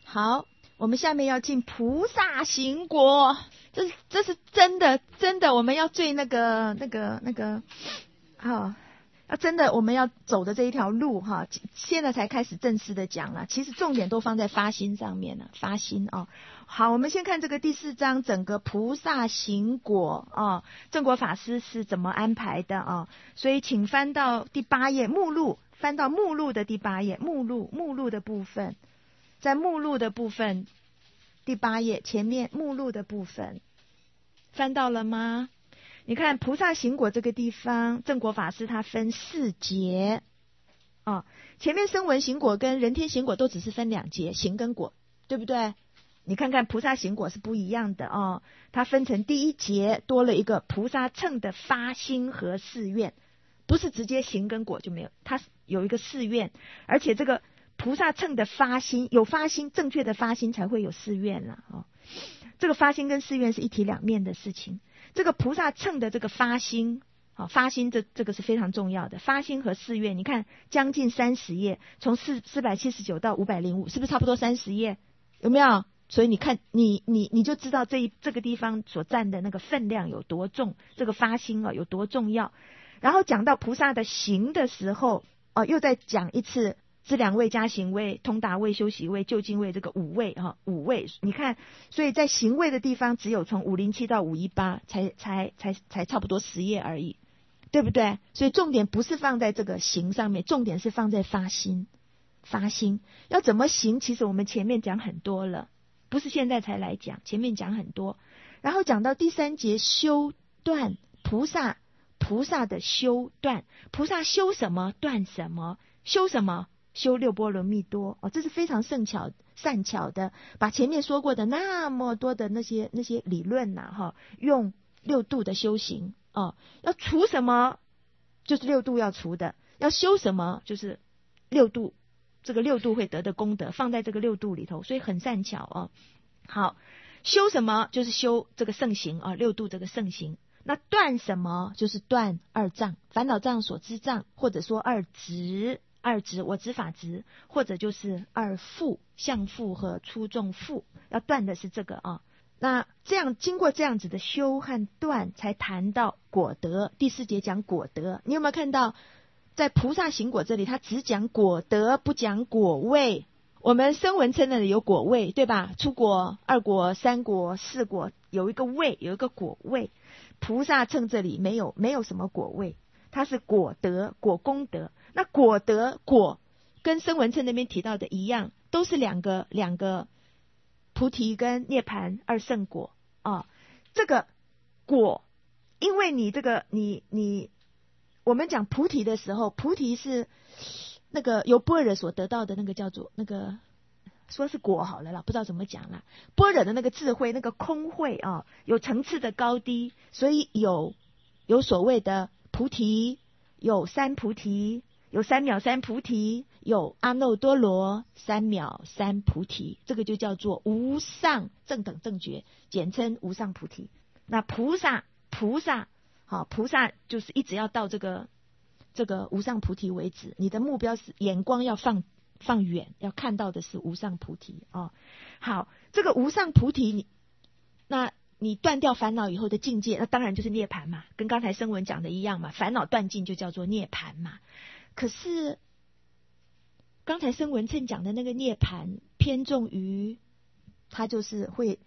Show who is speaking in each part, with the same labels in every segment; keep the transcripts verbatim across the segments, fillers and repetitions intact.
Speaker 1: 好，我们下面要进菩萨行果，这是这是真的真的，我们要最那个那个那个，好，要真的我们要走的这一条路哈，现在才开始正式的讲了，其实重点都放在发心上面了，发心哦。好，我们先看这个第四章，整个菩萨行果哦，正果法师是怎么安排的哦，所以请翻到第八页目录，翻到目录的第八页，目录目录的部分。在目录的部分第八页前面目录的部分翻到了吗？你看菩萨行果这个地方，正果法师他分四节哦，前面声闻行果跟人天行果都只是分两节，行跟果，对不对？你看看菩萨行果是不一样的哦，它分成第一节多了一个菩萨乘的发心和誓愿，不是直接行跟果就没有，它有一个誓愿，而且这个菩萨乘的发心，有发心，正确的发心才会有誓愿啦哦。这个发心跟誓愿是一体两面的事情。这个菩萨乘的这个发心，好，发心这这个是非常重要的。发心和誓愿，你看将近三十页，从四四百七十九到五百零五，是不是差不多三十页？有没有？所以你看，你你你就知道这一这个地方所占的那个分量有多重，这个发心啊有多重要。然后讲到菩萨的行的时候，哦、呃，又再讲一次。资粮位、加行位、通达位、修习位、就近位，这个五位哈，五位。你看，所以在行位的地方，只有从五零七到五一八，才才才才差不多十页而已，对不对？所以重点不是放在这个行上面，重点是放在发心。发心要怎么行？其实我们前面讲很多了，不是现在才来讲，前面讲很多。然后讲到第三节修断菩萨，菩萨的修断，菩萨修什么断什么，修什么？修六波罗蜜多哦，这是非常善巧善巧的，把前面说过的那么多的那些那些理论呐、啊、哈，用六度的修行哦，要除什么就是六度要除的，要修什么就是六度，这个六度会得的功德放在这个六度里头，所以很善巧哦。好，修什么就是修这个圣行啊，六度这个圣行。那断什么就是断二障，烦恼障、所知障，或者说二执。二执我执法执，或者就是二缚相缚和出众缚，要断的是这个啊。那这样经过这样子的修和断，才谈到果德。第四节讲果德，你有没有看到在菩萨行果这里，他只讲果德，不讲果位。我们声闻称的有果位，对吧？初果、二果、三果、四果，有一个位，有一个果位。菩萨称这里没有，没有什么果位。它是果德，果功德。那果德果跟声闻乘那边提到的一样，都是两个两个菩提跟涅盘二圣果啊。这个果，因为你这个你你，我们讲菩提的时候，菩提是那个由般若所得到的那个叫做那个说是果好了啦，不知道怎么讲啦。般若的那个智慧，那个空慧啊，有层次的高低，所以有有所谓的菩提，有三菩提，有三藐三菩提，有阿耨多罗三藐三菩提，这个就叫做无上正等正觉，简称无上菩提。那菩萨菩萨好，菩萨就是一直要到这个这个无上菩提为止，你的目标是眼光要放放远，要看到的是无上菩提哦。好，这个无上菩提你那你断掉烦恼以后的境界，那当然就是涅槃嘛，跟刚才声闻讲的一样嘛，烦恼断尽就叫做涅槃嘛。可是刚才声闻乘讲的那个涅槃偏重于它就是会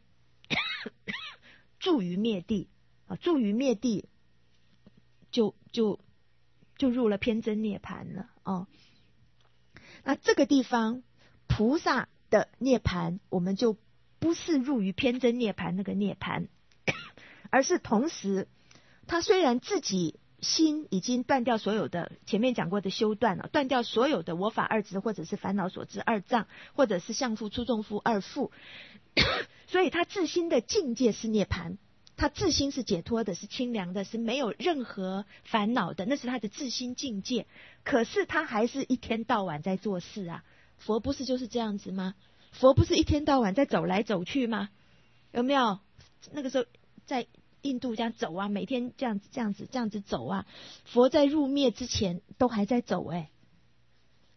Speaker 1: 住于灭地啊，住于灭地就就就入了偏真涅槃了哦。那这个地方菩萨的涅槃，我们就不是入于偏真涅槃那个涅槃，而是同时他虽然自己心已经断掉所有的前面讲过的修断了，断掉所有的我法二执，或者是烦恼所知二障，或者是相缚、出众缚、二缚，所以他自心的境界是涅槃，他自心是解脱的，是清凉的，是没有任何烦恼的，那是他的自心境界。可是他还是一天到晚在做事啊，佛不是就是这样子吗？佛不是一天到晚在走来走去吗？有没有？那个时候在印度这样走啊，每天这样子这样子这样子走啊，佛在入灭之前都还在走哎、欸。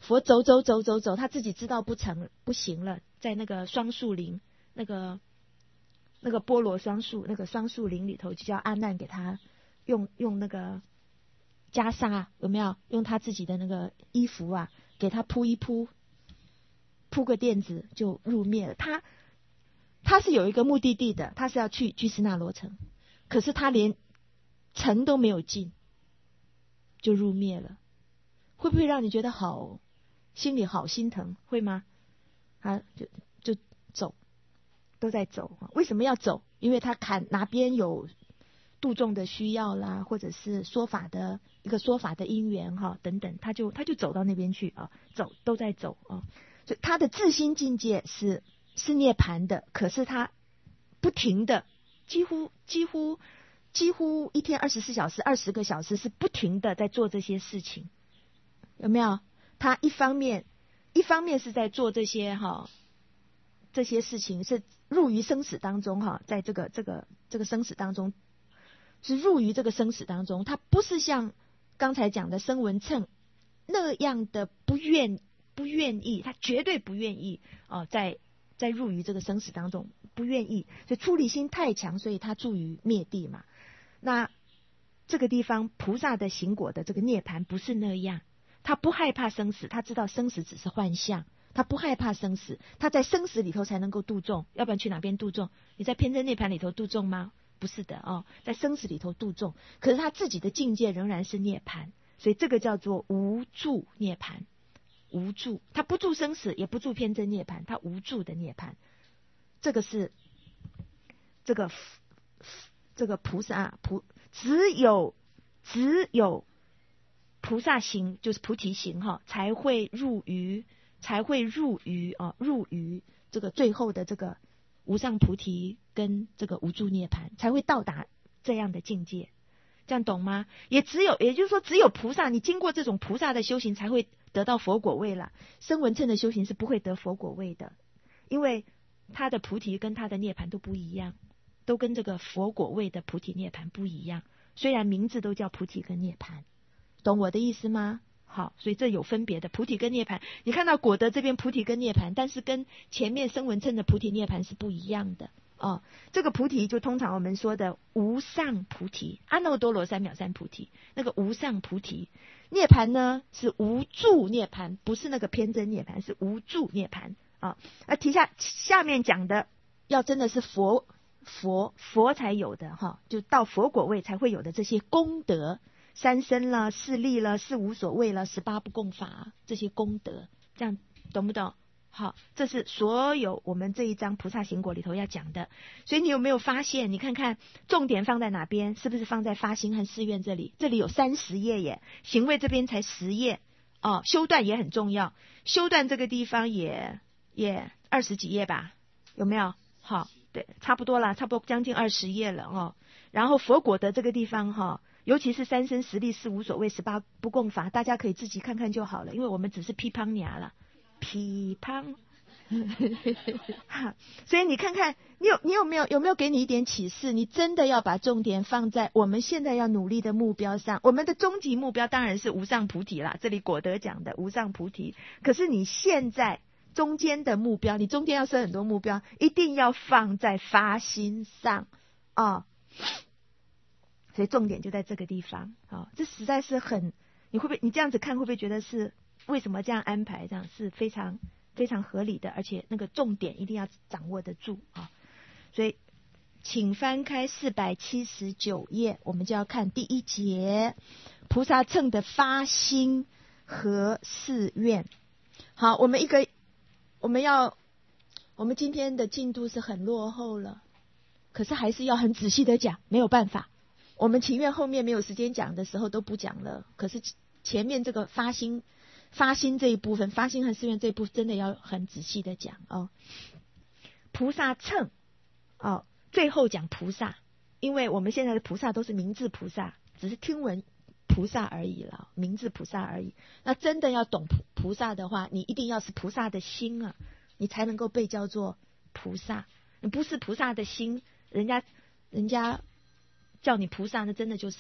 Speaker 1: 佛走走走走走，他自己知道不成不行了，在那个双树林，那个那个波罗双树那个双树林里头，就叫阿难给他用用那个袈裟，有没有用他自己的那个衣服啊，给他铺一铺，铺个垫子就入灭了。他他是有一个目的地的，他是要去居士那罗城，可是他连城都没有进，就入灭了。会不会让你觉得好，心里好心疼？会吗？啊，就就走，都在走。为什么要走？因为他看哪边有度众的需要啦，或者是说法的一个说法的因缘哈等等，他就他就走到那边去啊，走都在走啊。所以他的自心境界是是涅槃的，可是他不停的，几乎几乎几乎一天二十四小时、二十个小时是不停的在做这些事情。有没有？他一方面一方面是在做这些哈这些事情，是入于生死当中哈，在这个这个这个生死当中，是入于这个生死当中。他不是像刚才讲的声闻乘那样的不愿不愿意，他绝对不愿意啊、呃，在在入于这个生死当中不愿意，所以出离心太强，所以他住于灭地嘛。那这个地方菩萨的行果的这个涅槃不是那样。他不害怕生死，他知道生死只是幻象，他不害怕生死，他在生死里头才能够度众，要不然去哪边度众？你在偏真涅槃里头度众吗？不是的哦，在生死里头度众，可是他自己的境界仍然是涅槃，所以这个叫做无住涅槃，无住，他不住生死，也不住偏真涅槃，他无住的涅槃，这个是这个这个菩萨菩只有只有。菩萨行就是菩提行哈，才会入于才会入于啊入于这个最后的这个无上菩提跟这个无住涅槃，才会到达这样的境界，这样懂吗？也只有也就是说，只有菩萨，你经过这种菩萨的修行，才会得到佛果位了。声闻乘的修行是不会得佛果位的，因为他的菩提跟他的涅槃都不一样，都跟这个佛果位的菩提涅槃不一样。虽然名字都叫菩提跟涅槃。懂我的意思吗？好，所以这有分别的，菩提跟涅槃。你看到果德这边菩提跟涅槃，但是跟前面声闻乘的菩提涅槃是不一样的哦。这个菩提就通常我们说的无上菩提，阿耨多罗三藐三菩提，那个无上菩提。涅槃呢是无住涅槃，不是那个偏真涅槃，是无住涅槃啊。那提下下面讲的，要真的是佛佛佛才有的哈，就到佛果位才会有的这些功德。三身了，四力了，四无所谓了，十八不共法，这些功德，这样懂不懂？好，这是所有我们这一章菩萨行果里头要讲的。所以你有没有发现？你看看重点放在哪边？是不是放在发心和誓愿这里？这里有三十页耶，行位这边才十页哦。修断也很重要，修断这个地方也也二十几页吧？有没有？好，对，差不多了，差不多将近二十页了哦。然后佛果的这个地方哈、哦。尤其是三身十力四无所谓十八不共法，大家可以自己看看就好了，因为我们只是批判牙了，批判。所以你看看，你有你有没有有没有给你一点启示？你真的要把重点放在我们现在要努力的目标上。我们的终极目标当然是无上菩提啦，这里果德讲的无上菩提。可是你现在中间的目标，你中间要设很多目标，一定要放在发心上啊。哦，所以重点就在这个地方啊、哦，这实在是很，你会不会你这样子看会不会觉得是为什么这样安排？这样是非常非常合理的，而且那个重点一定要掌握得住啊、哦。所以，请翻开四百七十九页，我们就要看第一节菩萨乘的发心和誓愿。好，我们一个我们要我们今天的进度是很落后了，可是还是要很仔细的讲，没有办法。我们情愿后面没有时间讲的时候都不讲了，可是前面这个发心发心这一部分，发心和誓愿这一部分真的要很仔细的讲哦。菩萨乘哦，最后讲菩萨，因为我们现在的菩萨都是名字菩萨，只是听闻菩萨而已了，名字菩萨而已。那真的要懂菩萨的话，你一定要是菩萨的心啊，你才能够被叫做菩萨。你不是菩萨的心，人家人家叫你菩萨，那真的就是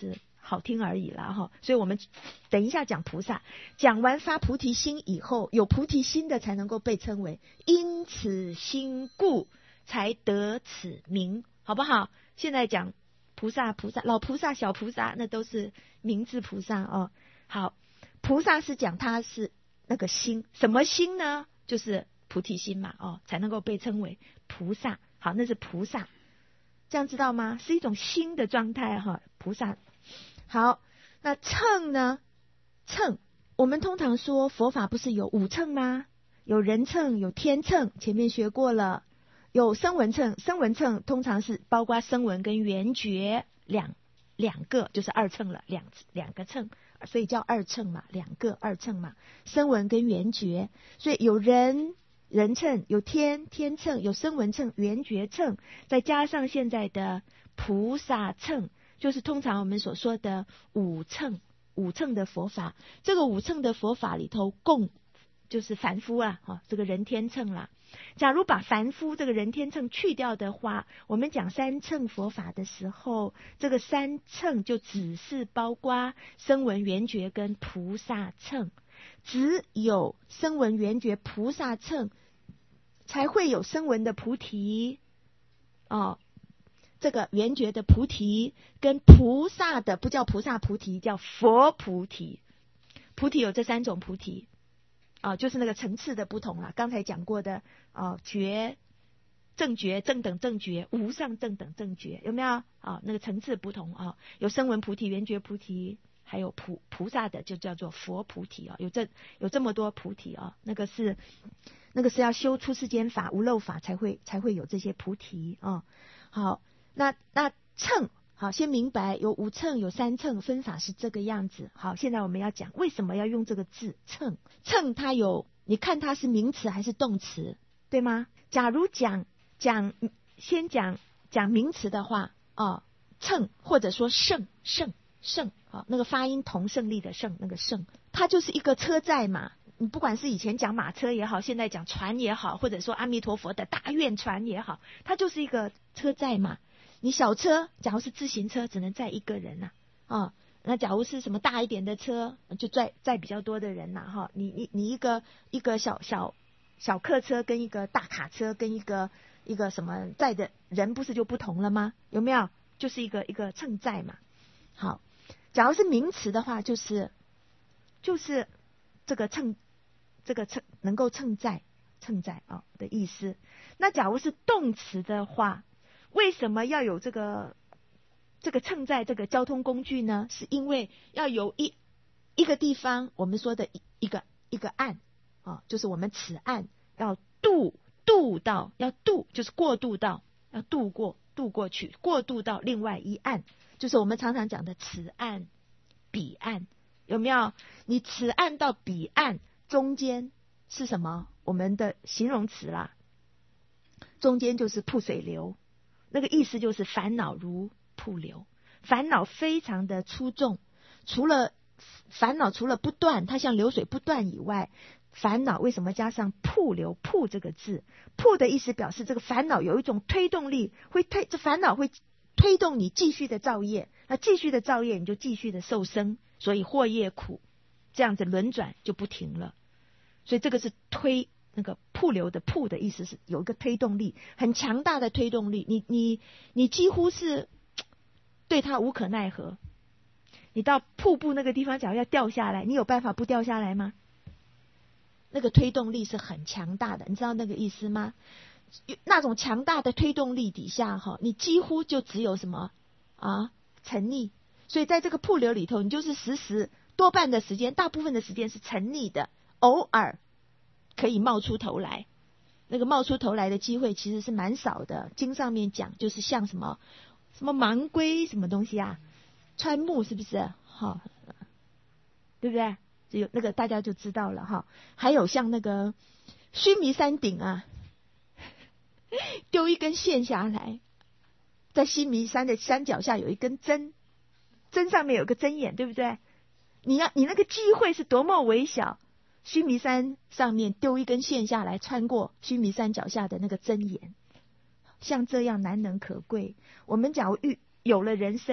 Speaker 1: 好听而已啦哈。所以我们等一下讲菩萨，讲完发菩提心以后，有菩提心的才能够被称为因此心故才得此名，好不好？现在讲菩萨，菩萨老菩萨小菩萨那都是名字菩萨哦。好，菩萨是讲他是那个心，什么心呢？就是菩提心嘛哦，才能够被称为菩萨。好，那是菩萨，这样知道吗？是一种心的状态哈，菩萨。好，那乘呢？乘，我们通常说佛法不是有五乘吗？有人乘，有天乘，前面学过了。有声闻乘，声闻乘通常是包括声闻跟缘觉两两个，就是二乘了，两两个乘，所以叫二乘嘛，两个二乘嘛，声闻跟缘觉。所以有人人乘，有天天乘，有声闻乘，缘觉乘，再加上现在的菩萨乘，就是通常我们所说的五乘，五乘的佛法。这个五乘的佛法里头共就是凡夫啊，哈，这个人天乘啦。假如把凡夫这个人天乘去掉的话，我们讲三乘佛法的时候，这个三乘就只是包括声闻缘觉跟菩萨乘，只有声闻缘觉菩萨乘才会有声闻的菩提哦，这个缘觉的菩提跟菩萨的不叫菩萨菩提，叫佛菩提。菩提有这三种菩提啊，就是那个层次的不同啦。刚才讲过的啊，觉、正觉、正等正觉、无上正等正觉，有没有啊？那个层次不同啊，有声闻菩提、缘觉菩提，还有菩菩萨的就叫做佛菩提啊。有这有这么多菩提啊，那个是那个是要修出世间法、无漏法才会才会有这些菩提啊。好，那那乘。好，先明白有五乘有三乘，分法是这个样子。好，现在我们要讲为什么要用这个字乘。乘它有，你看它是名词还是动词，对吗？假如讲讲先讲讲名词的话，哦，乘或者说胜胜胜，好，那个发音同胜利的胜，那个胜，它就是一个车载嘛。你不管是以前讲马车也好，现在讲船也好，或者说阿弥陀佛的大愿船也好，它就是一个车载嘛。你小车，假如是自行车，只能载一个人呐、啊，啊，那假如是什么大一点的车，就载载比较多的人呐、啊，哈，你你你一个一个小小小客车跟一个大卡车跟一个一个什么载的人不是就不同了吗？有没有？就是一个一个乘载嘛。好，假如是名词的话，就是就是这个乘这个乘能够乘载乘载啊的意思。那假如是动词的话，为什么要有这个这个乘载这个交通工具呢？是因为要有一一个地方，我们说的一一个一个岸啊，就是我们此岸要渡渡到要渡，就是过渡到要渡过渡过去，过渡到另外一岸，就是我们常常讲的此岸彼岸，有没有？你此岸到彼岸中间是什么？我们的形容词啦，中间就是瀑水流。那个意思就是烦恼如瀑流，烦恼非常的粗重，除了烦恼除了不断，它像流水不断以外，烦恼为什么加上瀑流？瀑这个字，瀑的意思表示这个烦恼有一种推动力，会推这烦恼会推动你继续的造业，那继续的造业你就继续的受生，所以祸业苦，这样子轮转就不停了，所以这个是推。那个瀑流的瀑的意思是有一个推动力，很强大的推动力，你你你几乎是对它无可奈何。你到瀑布那个地方，假如要掉下来，你有办法不掉下来吗？那个推动力是很强大的，你知道那个意思吗？那种强大的推动力底下哈，你几乎就只有什么啊沉溺。所以在这个瀑流里头，你就是时时多半的时间，大部分的时间是沉溺的，偶尔可以冒出头来，那个冒出头来的机会其实是蛮少的。经上面讲，就是像什么什么盲龟什么东西啊，穿木是不是？哈，对不对？只有那个大家就知道了哈。还有像那个须弥山顶啊，丢一根线下来，在须弥山的山脚下有一根针，针上面有个针眼，对不对？你要你那个机会是多么微小。须弥山上面丢一根线下来，穿过须弥山脚下的那个针眼，像这样难能可贵。我们假如遇有了人身，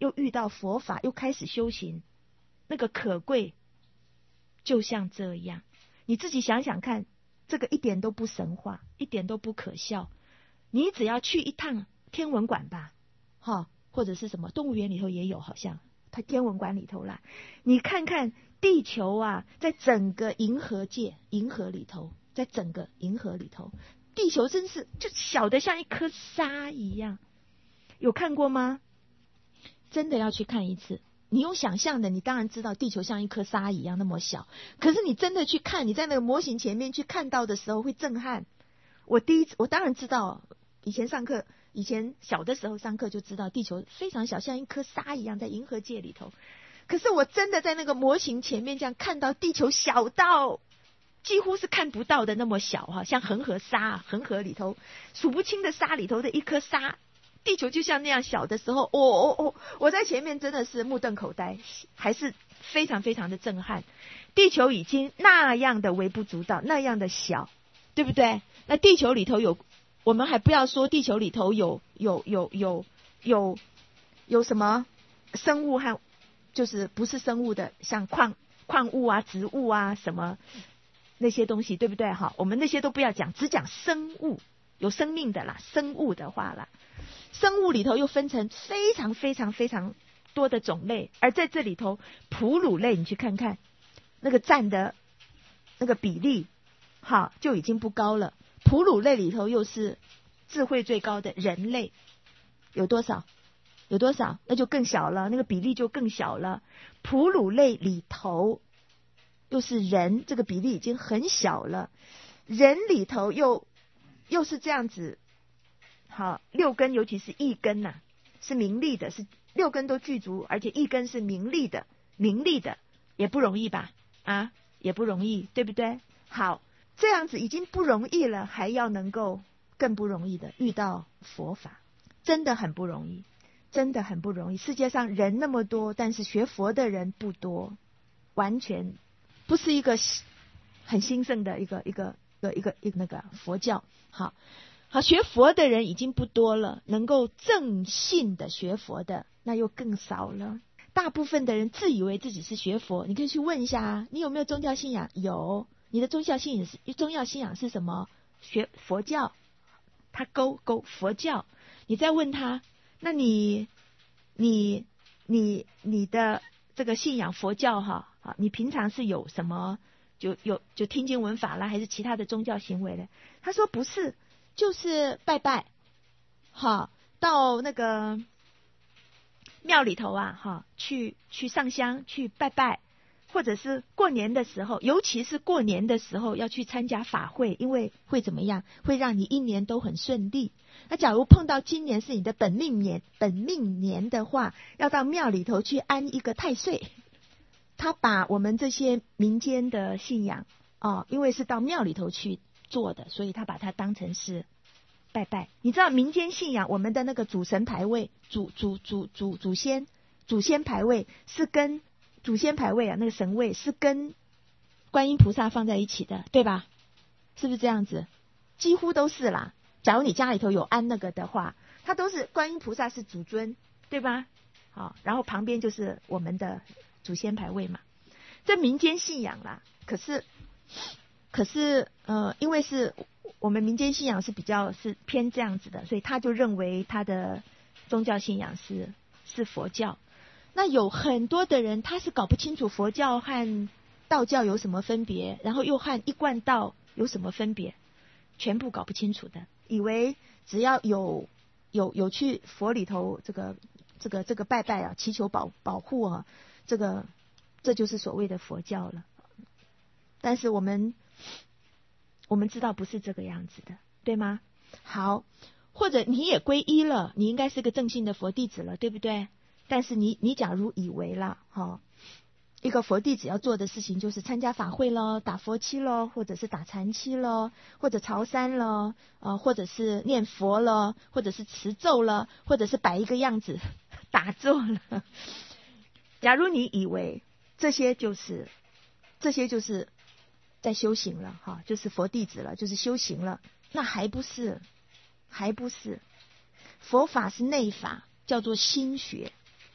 Speaker 1: 又遇到佛法，又开始修行，那个可贵就像这样。你自己想想看，这个一点都不神话，一点都不可笑。你只要去一趟天文馆吧，哈，或者是什么动物园里头也有，好像它天文馆里头啦，你看看地球啊，在整个银河界，银河里头，在整个银河里头，地球真是就小的像一颗沙一样，有看过吗？真的要去看一次。你用想象的，你当然知道地球像一颗沙一样那么小，可是你真的去看，你在那个模型前面去看到的时候会震撼。我第一次，我当然知道，以前上课，以前小的时候上课就知道地球非常小，像一颗沙一样在银河界里头。可是我真的在那个模型前面这样看到地球小到几乎是看不到的那么小哈，像恒河沙，恒河里头数不清的沙里头的一颗沙，地球就像那样小的时候，哦哦哦，我在前面真的是目瞪口呆，还是非常非常的震撼。地球已经那样的微不足道，那样的小，对不对？那地球里头有，我们还不要说地球里头有有有有有有什么生物和就是不是生物的，像矿矿物啊、植物啊什么那些东西，对不对？哈，我们那些都不要讲，只讲生物，有生命的啦，生物的话啦，生物里头又分成非常非常非常多的种类，而在这里头，哺乳类你去看看，那个占的那个比例，哈，就已经不高了。哺乳类里头又是智慧最高的人类，有多少？有多少？那就更小了，那个比例就更小了。哺乳类里头又是人，这个比例已经很小了。人里头又又是这样子，好，六根尤其是一根呐、啊，是名利的，是六根都具足，而且一根是名利的，名利的也不容易吧？啊，也不容易，对不对？好，这样子已经不容易了，还要能够更不容易的遇到佛法，真的很不容易。真的很不容易，世界上人那么多，但是学佛的人不多，完全不是一个很兴盛的一个一个一个一个一个那个佛教。好，好，学佛的人已经不多了，能够正信的学佛的那又更少了。大部分的人自以为自己是学佛，你可以去问一下啊，你有没有宗教信仰？有，你的宗教信仰是宗教信仰是什么？学佛教，他勾勾佛教，你再问他。那你你你你的这个信仰佛教哈啊，你平常是有什么就有就听经闻法啦，还是其他的宗教行为呢？他说不是，就是拜拜，哈，到那个庙里头啊，哈，去去上香去拜拜，或者是过年的时候，尤其是过年的时候要去参加法会，因为会怎么样？会让你一年都很顺利。那假如碰到今年是你的本命年，本命年的话，要到庙里头去安一个太岁。他把我们这些民间的信仰哦，因为是到庙里头去做的，所以他把它当成是拜拜。你知道民间信仰，我们的那个主神牌位、主主主主祖先、祖先牌位是跟祖先牌位啊，那个神位是跟观音菩萨放在一起的，对吧？是不是这样子？几乎都是啦。假如你家里头有安那个的话，它都是观音菩萨是主尊，对吧？好，然后旁边就是我们的祖先牌位嘛。这民间信仰啦，可是可是呃，因为是我们民间信仰是比较是偏这样子的，所以他就认为他的宗教信仰是是佛教。那有很多的人他是搞不清楚佛教和道教有什么分别，然后又和一贯道有什么分别，全部搞不清楚的，以为只要有有有去佛里头这个这个这个拜拜啊，祈求保保护啊，这个这就是所谓的佛教了。但是我们我们知道不是这个样子的，对吗？好，或者你也皈依了，你应该是个正信的佛弟子了，对不对？但是你你假如以为啦，哈、哦，一个佛弟子要做的事情就是参加法会咯，打佛七咯，或者是打禅七咯，或者朝山咯，呃，或者是念佛咯，或者是持咒了，或者是摆一个样子打坐了。假如你以为这些就是这些就是在修行了，哈，就是佛弟子了，就是修行了，那还不是，还不是。佛法是内法，叫做心学。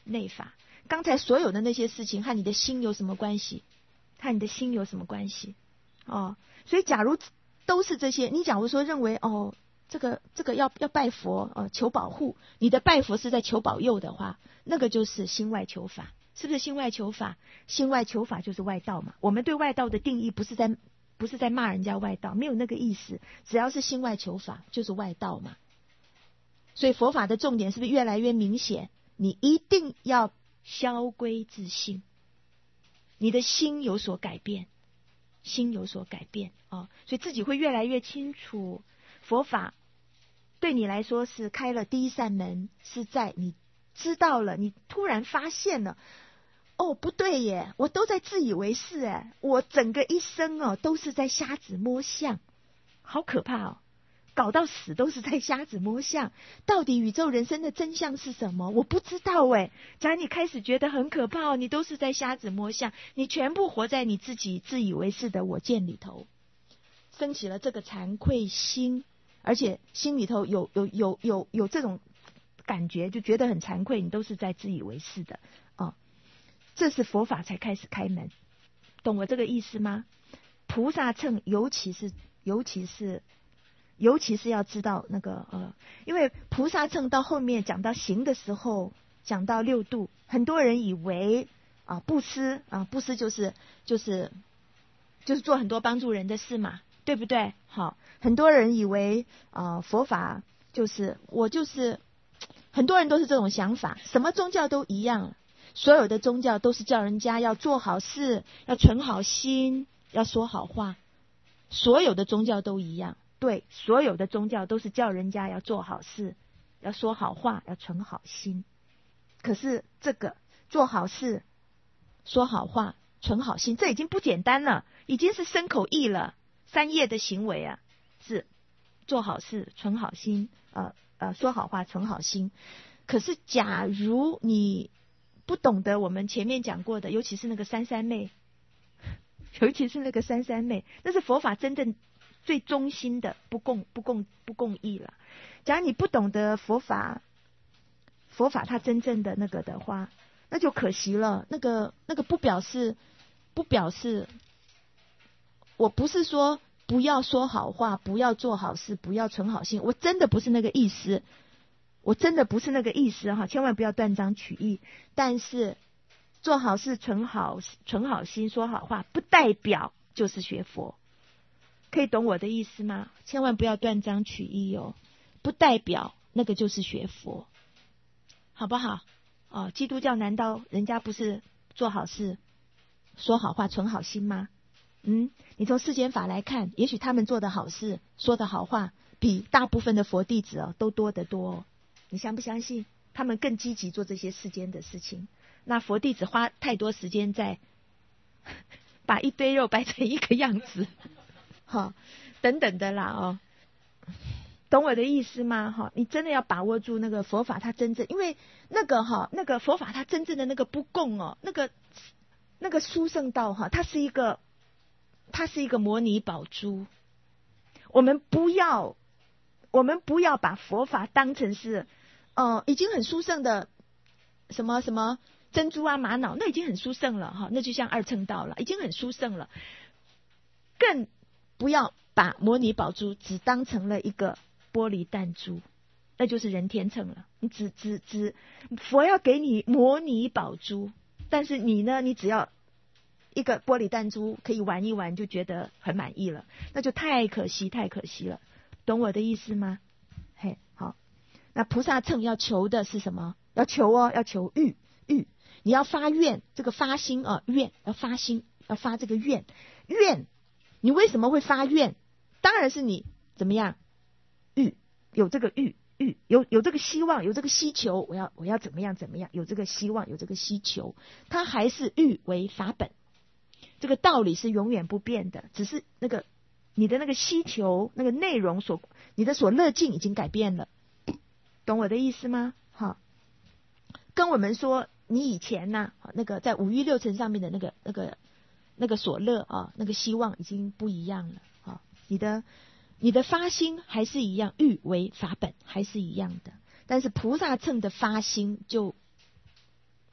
Speaker 1: 内法。刚才所有的那些事情和你的心有什么关系？和你的心有什么关系？哦，所以假如都是这些，你假如说认为哦，这个这个要要拜佛呃求保护，你的拜佛是在求保佑的话，那个就是心外求法，是不是心外求法？心外求法就是外道嘛。我们对外道的定义不是在不是在骂人家外道，没有那个意思，只要是心外求法就是外道嘛。所以佛法的重点是不是越来越明显？你一定要消归自性，你的心有所改变，心有所改变哦，所以自己会越来越清楚，佛法对你来说是开了第一扇门，是在你知道了，你突然发现了，哦，不对耶，我都在自以为是哎，我整个一生哦都是在瞎子摸象，好可怕哦。搞到死都是在瞎子摸象，到底宇宙人生的真相是什么？我不知道哎。假如你开始觉得很可怕哦，你都是在瞎子摸象，你全部活在你自己自以为是的我见里头，升起了这个惭愧心，而且心里头有有有有有这种感觉，就觉得很惭愧，你都是在自以为是的哦。这是佛法才开始开门，懂我这个意思吗？菩萨乘尤其是尤其是。尤其是要知道那个呃，因为菩萨乘到后面讲到行的时候，讲到六度，很多人以为啊布施啊布施就是就是就是做很多帮助人的事嘛，对不对？好，很多人以为啊佛法就是我就是很多人都是这种想法，什么宗教都一样，所有的宗教都是叫人家要做好事，要存好心，要说好话，所有的宗教都一样。对，所有的宗教都是叫人家要做好事，要说好话，要存好心。可是这个做好事、说好话、存好心，这已经不简单了，已经是身口意了，三业的行为啊，是做好事、存好心，呃呃，说好话、存好心。可是假如你不懂得我们前面讲过的，尤其是那个三三昧，尤其是那个三三昧，那是佛法真正最中心的不共不共不共义了。假如你不懂得佛法，佛法它真正的那个的话，那就可惜了。那个那个不表示不表示，我不是说不要说好话，不要做好事，不要存好心，我真的不是那个意思，我真的不是那个意思哈，千万不要断章取义。但是做好事、存好存好心、说好话，不代表就是学佛。可以懂我的意思吗？千万不要断章取义哦，不代表那个就是学佛，好不好？哦，基督教难道人家不是做好事、说好话、存好心吗？嗯，你从世间法来看，也许他们做的好事、说的好话，比大部分的佛弟子哦都多得多哦。你相不相信？他们更积极做这些世间的事情。那佛弟子花太多时间在把一堆肉摆成一个样子。好，等等的啦哦，懂我的意思吗？哈，你真的要把握住那个佛法，它真正，因为那个哈，那个佛法它真正的那个不共哦，那个那个殊胜道哈，它是一个，它是一个摩尼宝珠。我们不要，我们不要把佛法当成是，呃，已经很殊胜的什么什么珍珠啊、玛瑙，那已经很殊胜了哈，那就像二乘道了，已经很殊胜了，更不要把摩尼宝珠只当成了一个玻璃弹珠，那就是人天乘了。你只只只佛要给你摩尼宝珠，但是你呢，你只要一个玻璃弹珠可以玩一玩就觉得很满意了，那就太可惜太可惜了，懂我的意思吗？嘿，好，那菩萨乘要求的是什么？要求哦，要求欲欲，你要发愿，这个发心啊，愿要发心，要发这个愿愿。你为什么会发愿？当然是你怎么样欲，有这个欲欲有有这个希望，有这个希求，我要我要怎么样怎么样，有这个希望，有这个希求，它还是欲为法本，这个道理是永远不变的，只是那个你的那个希求那个内容所你的所乐境已经改变了，懂我的意思吗？好，跟我们说你以前呢、啊、那个在五欲六尘上面的那个那个那个所乐啊，那个希望已经不一样了啊！你的你的发心还是一样，欲为法本还是一样的，但是菩萨乘的发心就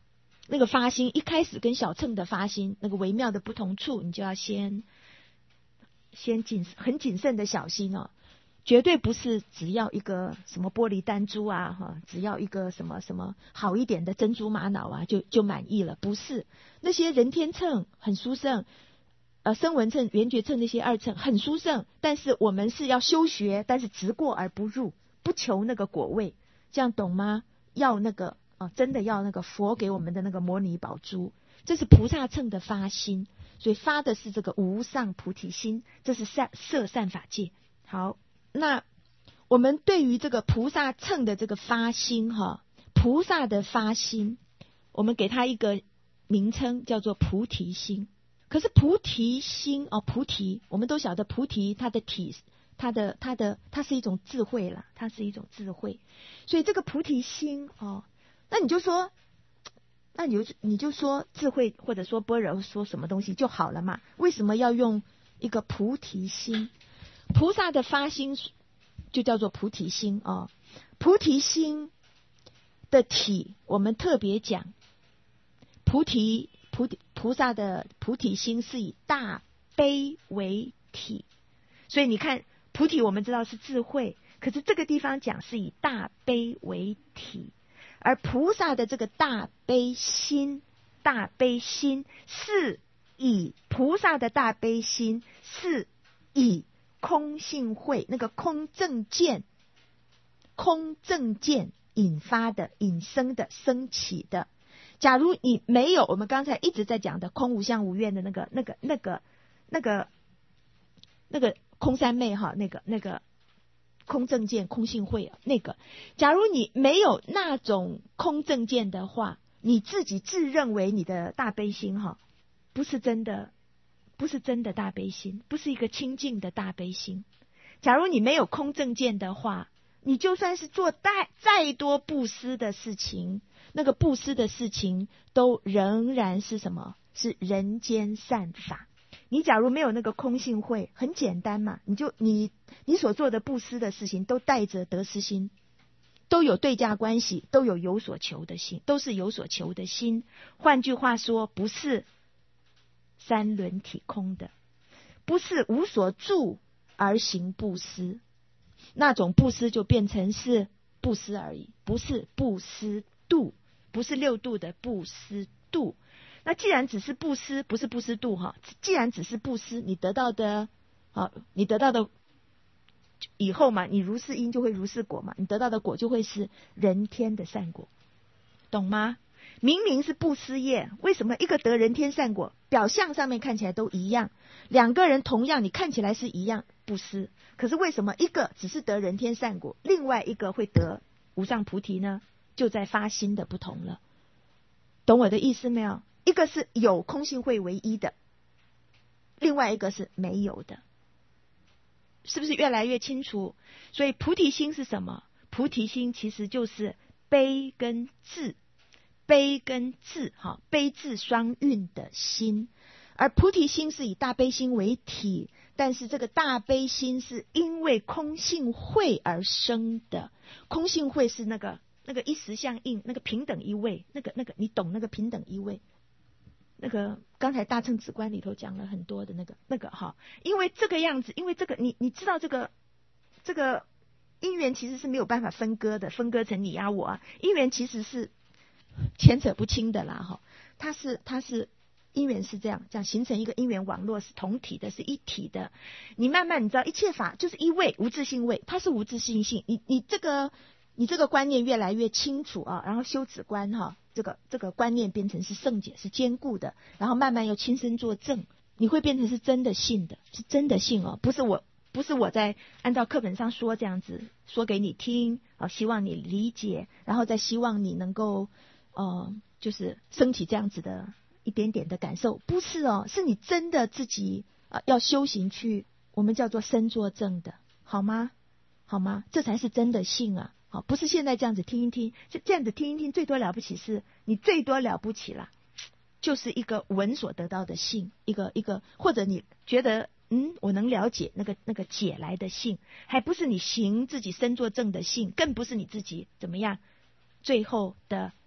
Speaker 1: 那个发心一开始跟小乘的发心那个微妙的不同处，你就要先先谨很谨慎的小心哦。绝对不是只要一个什么玻璃弹珠啊，哈，只要一个什么什么好一点的珍珠玛瑙啊，就就满意了。不是，那些人天乘很殊胜，呃，声闻乘、缘觉乘那些二乘很殊胜，但是我们是要修学，但是直过而不入，不求那个果位，这样懂吗？要那个啊，真的要那个佛给我们的那个摩尼宝珠，这是菩萨乘的发心，所以发的是这个无上菩提心，这是善摄善法界。好。那我们对于这个菩萨乘的这个发心哈，菩萨的发心，我们给它一个名称叫做菩提心。可是菩提心哦，菩提我们都晓得菩提它的体，它的它的它是一种智慧啦，它是一种智慧。所以这个菩提心哦，那你就说，那你就你就说智慧或者说般若说什么东西就好了嘛？为什么要用一个菩提心？菩萨的发心就叫做菩提心哦。菩提心的体，我们特别讲，菩提菩提菩萨的菩提心是以大悲为体，所以你看菩提我们知道是智慧，可是这个地方讲是以大悲为体，而菩萨的这个大悲心，大悲心是以菩萨的大悲心是以空性慧那个空正见，空正见引发的、引生的、升起的。假如你没有我们刚才一直在讲的空无相无愿的那个、那个、那个、那个、那个空三昧哈，那个、那个空正见、空性慧那个，假如你没有那种空正见的话，你自己自认为你的大悲心哈，不是真的。不是真的大悲心，不是一个清净的大悲心。假如你没有空正见的话，你就算是做再再多布施的事情，那个布施的事情都仍然是什么？是人间善法。你假如没有那个空性慧，很简单嘛，你就你你所做的布施的事情都带着得失心，都有对价关系，都有有所求的心，都是有所求的心。换句话说，不是三轮体空的，不是无所住而行布施，那种布施就变成是布施而已，不是布施度，不是六度的布施度。那既然只是布施，不是布施度哈，既然只是布施，你得到的啊，你得到的以后嘛，你如是因就会如是果嘛，你得到的果就会是人天的善果，懂吗？明明是布施业，为什么一个得人天善果，表象上面看起来都一样，两个人同样你看起来是一样布施，可是为什么一个只是得人天善果，另外一个会得无上菩提呢？就在发心的不同了，懂我的意思没有？一个是有空性慧为一的，另外一个是没有的，是不是越来越清楚？所以菩提心是什么？菩提心其实就是悲跟智，悲跟智哈，悲智双运的心。而菩提心是以大悲心为体，但是这个大悲心是因为空性慧而生的。空性慧是那个那个一时相应，那个平等一位，那个那个你懂那个平等一位？那个刚才大乘止观里头讲了很多的那个那个哈，因为这个样子，因为这个你你知道这个这个因缘其实是没有办法分割的，分割成你呀我啊，因缘其实是牵扯不清的啦哈，它是它是因缘是这样这样形成一个因缘网络，是同体的，是一体的。你慢慢你知道一切法就是一位无自性位，它是无自性性，你你这个你这个观念越来越清楚啊，然后修止观哈。这个这个观念变成是圣解，是坚固的，然后慢慢又亲身作证，你会变成是真的信的，是真的信哦，不是我不是我在按照课本上说这样子说给你听啊，希望你理解，然后再希望你能够呃就是升起这样子的一点点的感受，不是哦，是你真的自己啊、呃、要修行去，我们叫做身作证的，好吗？好吗？这才是真的信啊。好，不是现在这样子听一听，是这样子听一听，最多了不起是你最多了不起啦，就是一个闻所得到的信，一个一个，或者你觉得嗯我能了解那个那个解来的信，还不是你行自己身作证的信，更不是你自己怎么样最后的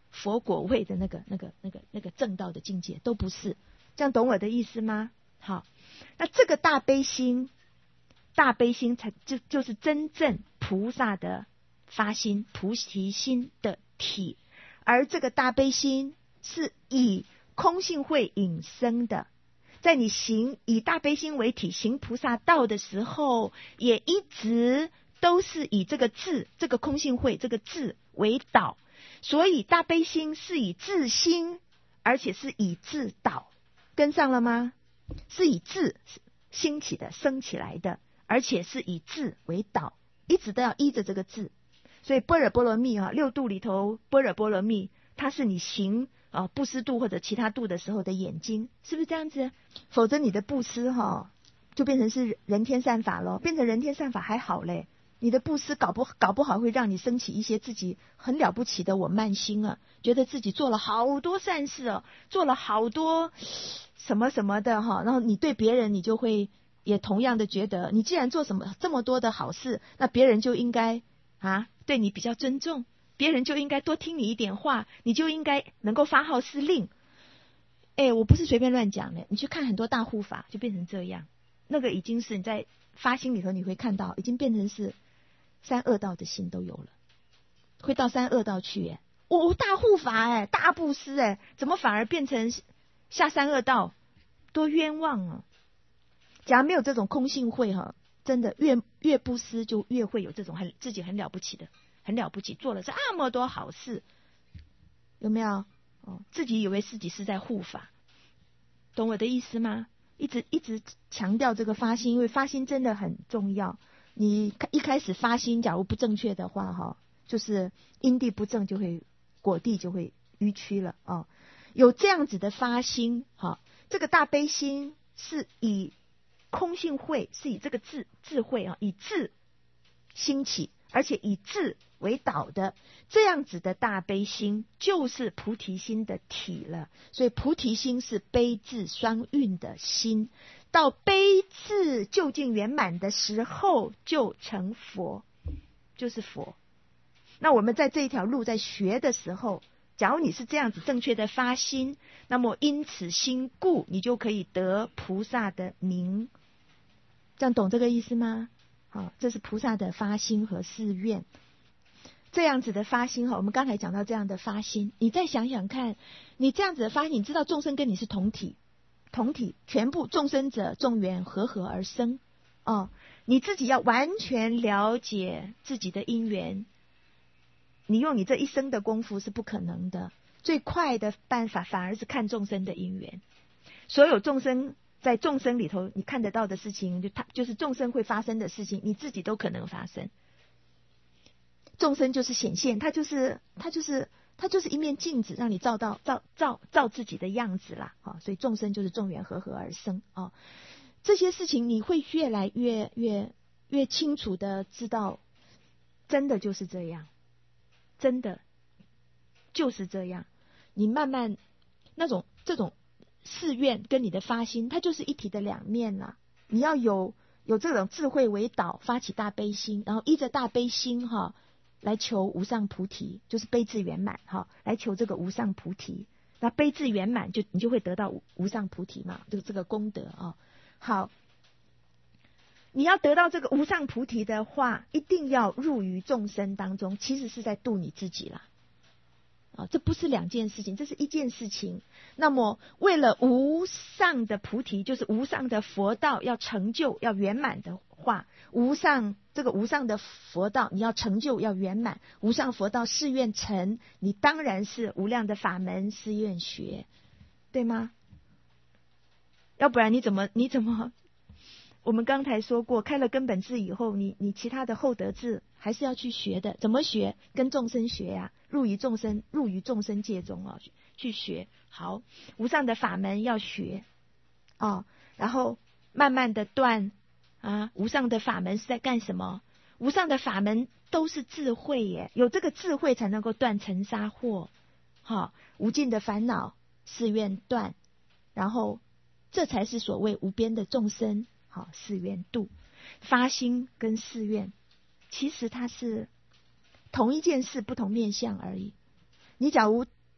Speaker 1: 佛果位的那个那个那个那个正道的境界，都不是。这样懂我的意思吗？好，那这个大悲心，大悲心才就就是真正菩萨的发心，菩提心的体。而这个大悲心是以空性慧引生的，在你行以大悲心为体行菩萨道的时候，也一直都是以这个智，这个空性慧这个智为导。所以大悲心是以智心，而且是以智导，跟上了吗？是以智兴起的，升起来的，而且是以智为导，一直都要依着这个智。所以般若波罗蜜啊，六度里头般若波罗蜜，它是你行啊布施度或者其他度的时候的眼睛，是不是这样子？否则你的布施哈、啊、就变成是人天善法咯，变成人天善法还好嘞。你的布施搞不搞不好会让你升起一些自己很了不起的我慢心啊，觉得自己做了好多善事哦，做了好多什么什么的哈，然后你对别人你就会也同样的觉得，你既然做什么这么多的好事，那别人就应该啊对你比较尊重，别人就应该多听你一点话，你就应该能够发号施令。哎，我不是随便乱讲的，你去看很多大护法就变成这样，那个已经是你在发心里头你会看到，已经变成是三恶道的心都有了，会到三恶道去耶。哦，大护法哎，大布施哎，怎么反而变成下三恶道？多冤枉啊！假如没有这种空性慧哈，真的越越布施就越会有这种很自己很了不起的，很了不起，做了这么多好事，有没有？哦，自己以为自己是在护法，懂我的意思吗？一直一直强调这个发心，因为发心真的很重要。你一开始发心，假如不正确的话，哈，就是因地不正，就会果地就会迂曲了哦。有这样子的发心，哈，这个大悲心是以空性慧，是以这个智智慧啊，以智兴起，而且以智为导的，这样子的大悲心就是菩提心的体了。所以菩提心是悲智双运的心，到悲智究竟圆满的时候就成佛，就是佛。那我们在这一条路在学的时候，假如你是这样子正确的发心，那么因此心故，你就可以得菩萨的名。这样懂这个意思吗？好，这是菩萨的发心和誓愿。这样子的发心哈，我们刚才讲到这样的发心，你再想想看，你这样子的发心，你知道众生跟你是同体，同体，全部众生者众缘和合而生哦。你自己要完全了解自己的因缘，你用你这一生的功夫是不可能的。最快的办法反而是看众生的因缘，所有众生在众生里头你看得到的事情，就它就是众生会发生的事情，你自己都可能发生。众生就是显现，它就是它就是它就是一面镜子，让你照到照照照自己的样子啦啊！所以众生就是众缘和合而生啊。这些事情你会越来越越越清楚的知道，真的就是这样，真的就是这样。你慢慢那种这种誓愿跟你的发心，它就是一体的两面啦。你要有有这种智慧为导，发起大悲心，然后依着大悲心哈。来求无上菩提，就是悲智圆满哈，来求这个无上菩提。那悲智圆满，就你就会得到无无上菩提嘛，就这个功德啊。好，你要得到这个无上菩提的话，一定要入于众生当中，其实是在度你自己啦。啊，这不是两件事情，这是一件事情。那么，为了无上的菩提，就是无上的佛道要成就、要圆满的话，无上这个无上的佛道，你要成就、要圆满，无上佛道誓愿成，你当然是无量的法门誓愿学，对吗？要不然你怎么你怎么？我们刚才说过，开了根本智以后，你你其他的后得智还是要去学的。怎么学？跟众生学呀、啊，入于众生，入于众生界中哦，去学。好，无上的法门要学哦，然后慢慢的断啊。无上的法门是在干什么？无上的法门都是智慧耶，有这个智慧才能够断尘沙惑。好、哦，无尽的烦恼誓愿断，然后这才是所谓无边的众生。好，誓愿度，发心跟誓愿，其实它是同一件事，不同面向而已。你假如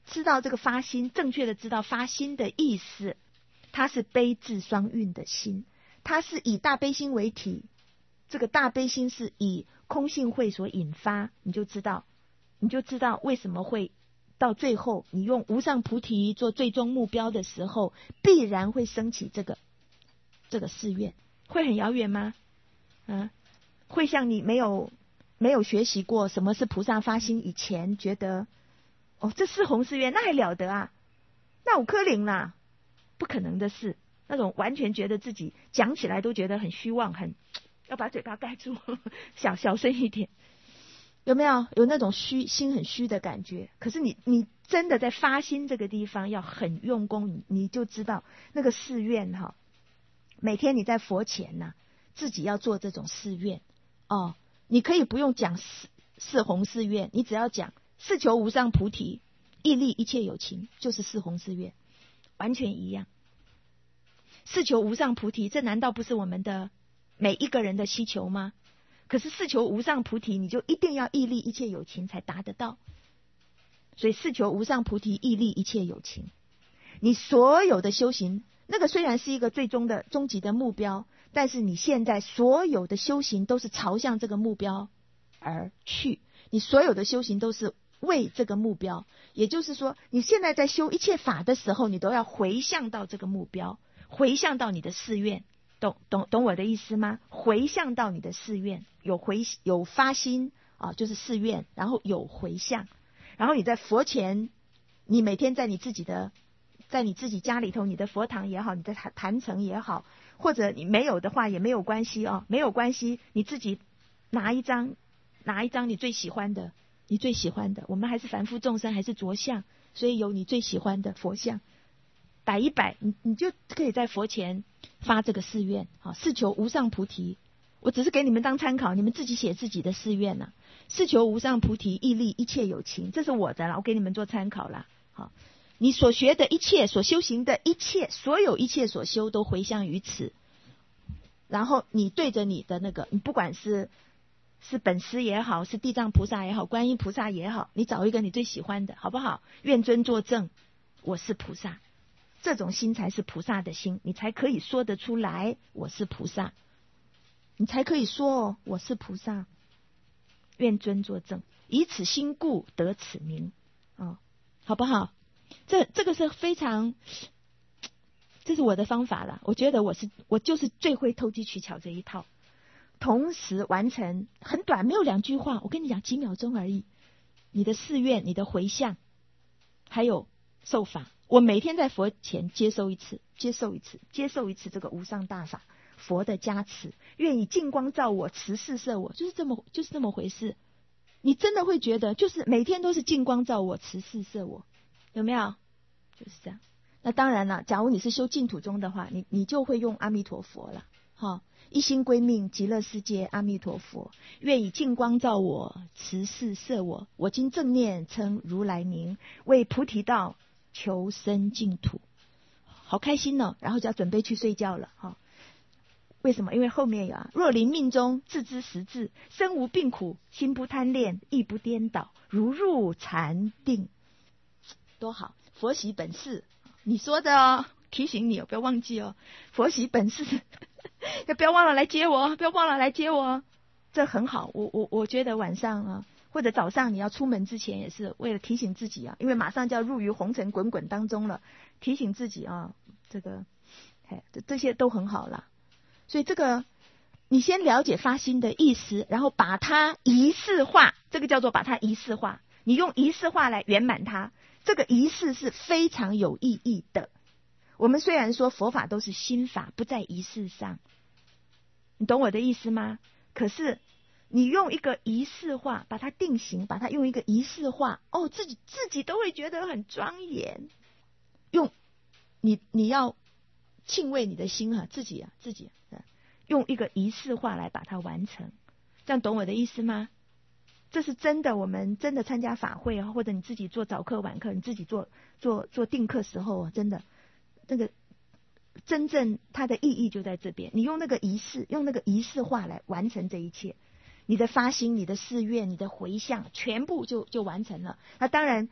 Speaker 1: 知道这个发心，正确的知道发心的意思，它是悲智双运的心，它是以大悲心为体，这个大悲心是以空性慧所引发，你就知道，你就知道为什么会到最后，你用无上菩提做最终目标的时候，必然会升起这个这个誓愿，会很遥远吗？啊，会像你没有没有学习过什么是菩萨发心以前，觉得哦，这是弘誓愿，那还了得啊？那五颗零啦，不可能的事。那种完全觉得自己讲起来都觉得很虚妄，很要把嘴巴盖住，小小声一点，有没有？有那种虚心很虚的感觉？可是你你真的在发心这个地方要很用功，你你就知道那个誓愿哈。每天你在佛前呐、啊，自己要做这种誓愿哦。你可以不用讲四四弘誓愿，你只要讲是求无上菩提，毅力一切有情，就是四弘誓愿，完全一样。是求无上菩提，这难道不是我们的每一个人的希求吗？可是是求无上菩提，你就一定要毅力一切有情才达得到。所以是求无上菩提，毅力一切有情。你所有的修行，那个虽然是一个最终的终极的目标，但是你现在所有的修行都是朝向这个目标而去，你所有的修行都是为这个目标。也就是说，你现在在修一切法的时候，你都要回向到这个目标，回向到你的誓愿，懂懂懂我的意思吗？回向到你的誓愿，有回有发心啊，就是誓愿，然后有回向，然后你在佛前，你每天在你自己的，在你自己家里头，你的佛堂也好，你的坛坛城也好，或者你没有的话也没有关系啊，没有关系，你自己拿一张，拿一张你最喜欢的，你最喜欢的，我们还是凡夫众生，还是着相，所以有你最喜欢的佛像。摆一摆，你你就可以在佛前发这个誓愿，好，是求无上菩提。我只是给你们当参考，你们自己写自己的誓愿呐。是求无上菩提，毅力一切有情，这是我的啦，我给你们做参考啦。好，你所学的一切，所修行的一切，所有一切所修都回向于此。然后你对着你的那个，你不管是是本师也好，是地藏菩萨也好，观音菩萨也好，你找一个你最喜欢的，好不好？愿尊作证，我是菩萨。这种心才是菩萨的心，你才可以说得出来我是菩萨，你才可以说哦，我是菩萨，愿尊作证，以此心故得此名，哦，好不好？这这个是非常，这是我的方法啦。我觉得我是我就是最会投机取巧这一套，同时完成很短，没有两句话，我跟你讲几秒钟而已。你的誓愿，你的回向，还有受法。我每天在佛前接受一次，接受一次，接受一次这个无上大法，佛的加持，愿以净光照我，持世摄我，就是这么就是这么回事。你真的会觉得，就是每天都是净光照我，持世摄我，有没有？就是这样。那当然了，假如你是修净土宗的话，你你就会用阿弥陀佛了，哈，一心归命极乐世界阿弥陀佛，愿以净光照我，持世摄我，我今正念称如来名，为菩提道求生净土，好开心哦！然后就要准备去睡觉了哈、哦。为什么？因为后面有啊，若临命中自知实质，身无病苦，心不贪恋，意不颠倒，如入禅定，多好！佛喜本事，你说的哦，提醒你哦，不要忘记哦，佛喜本事，要不要忘了来接我，不要忘了来接我，这很好。我我我觉得晚上啊。或者早上你要出门之前，也是为了提醒自己啊，因为马上就要入于红尘滚滚当中了，提醒自己啊，这个，哎，这这些都很好了。所以这个，你先了解发心的意思，然后把它仪式化，这个叫做把它仪式化。你用仪式化来圆满它，这个仪式是非常有意义的。我们虽然说佛法都是心法，不在仪式上，你懂我的意思吗？可是你用一个仪式化把它定型，把它用一个仪式化，哦，自己自己都会觉得很庄严。用你你要敬畏你的心啊，自己啊自己啊，用一个仪式化来把它完成，这样懂我的意思吗？这是真的，我们真的参加法会啊，或者你自己做早课晚课，你自己做做做定课时候啊，真的那个真正它的意义就在这边。你用那个仪式，用那个仪式化来完成这一切。你的发心、你的誓愿、你的回向，全部就就完成了。那当然，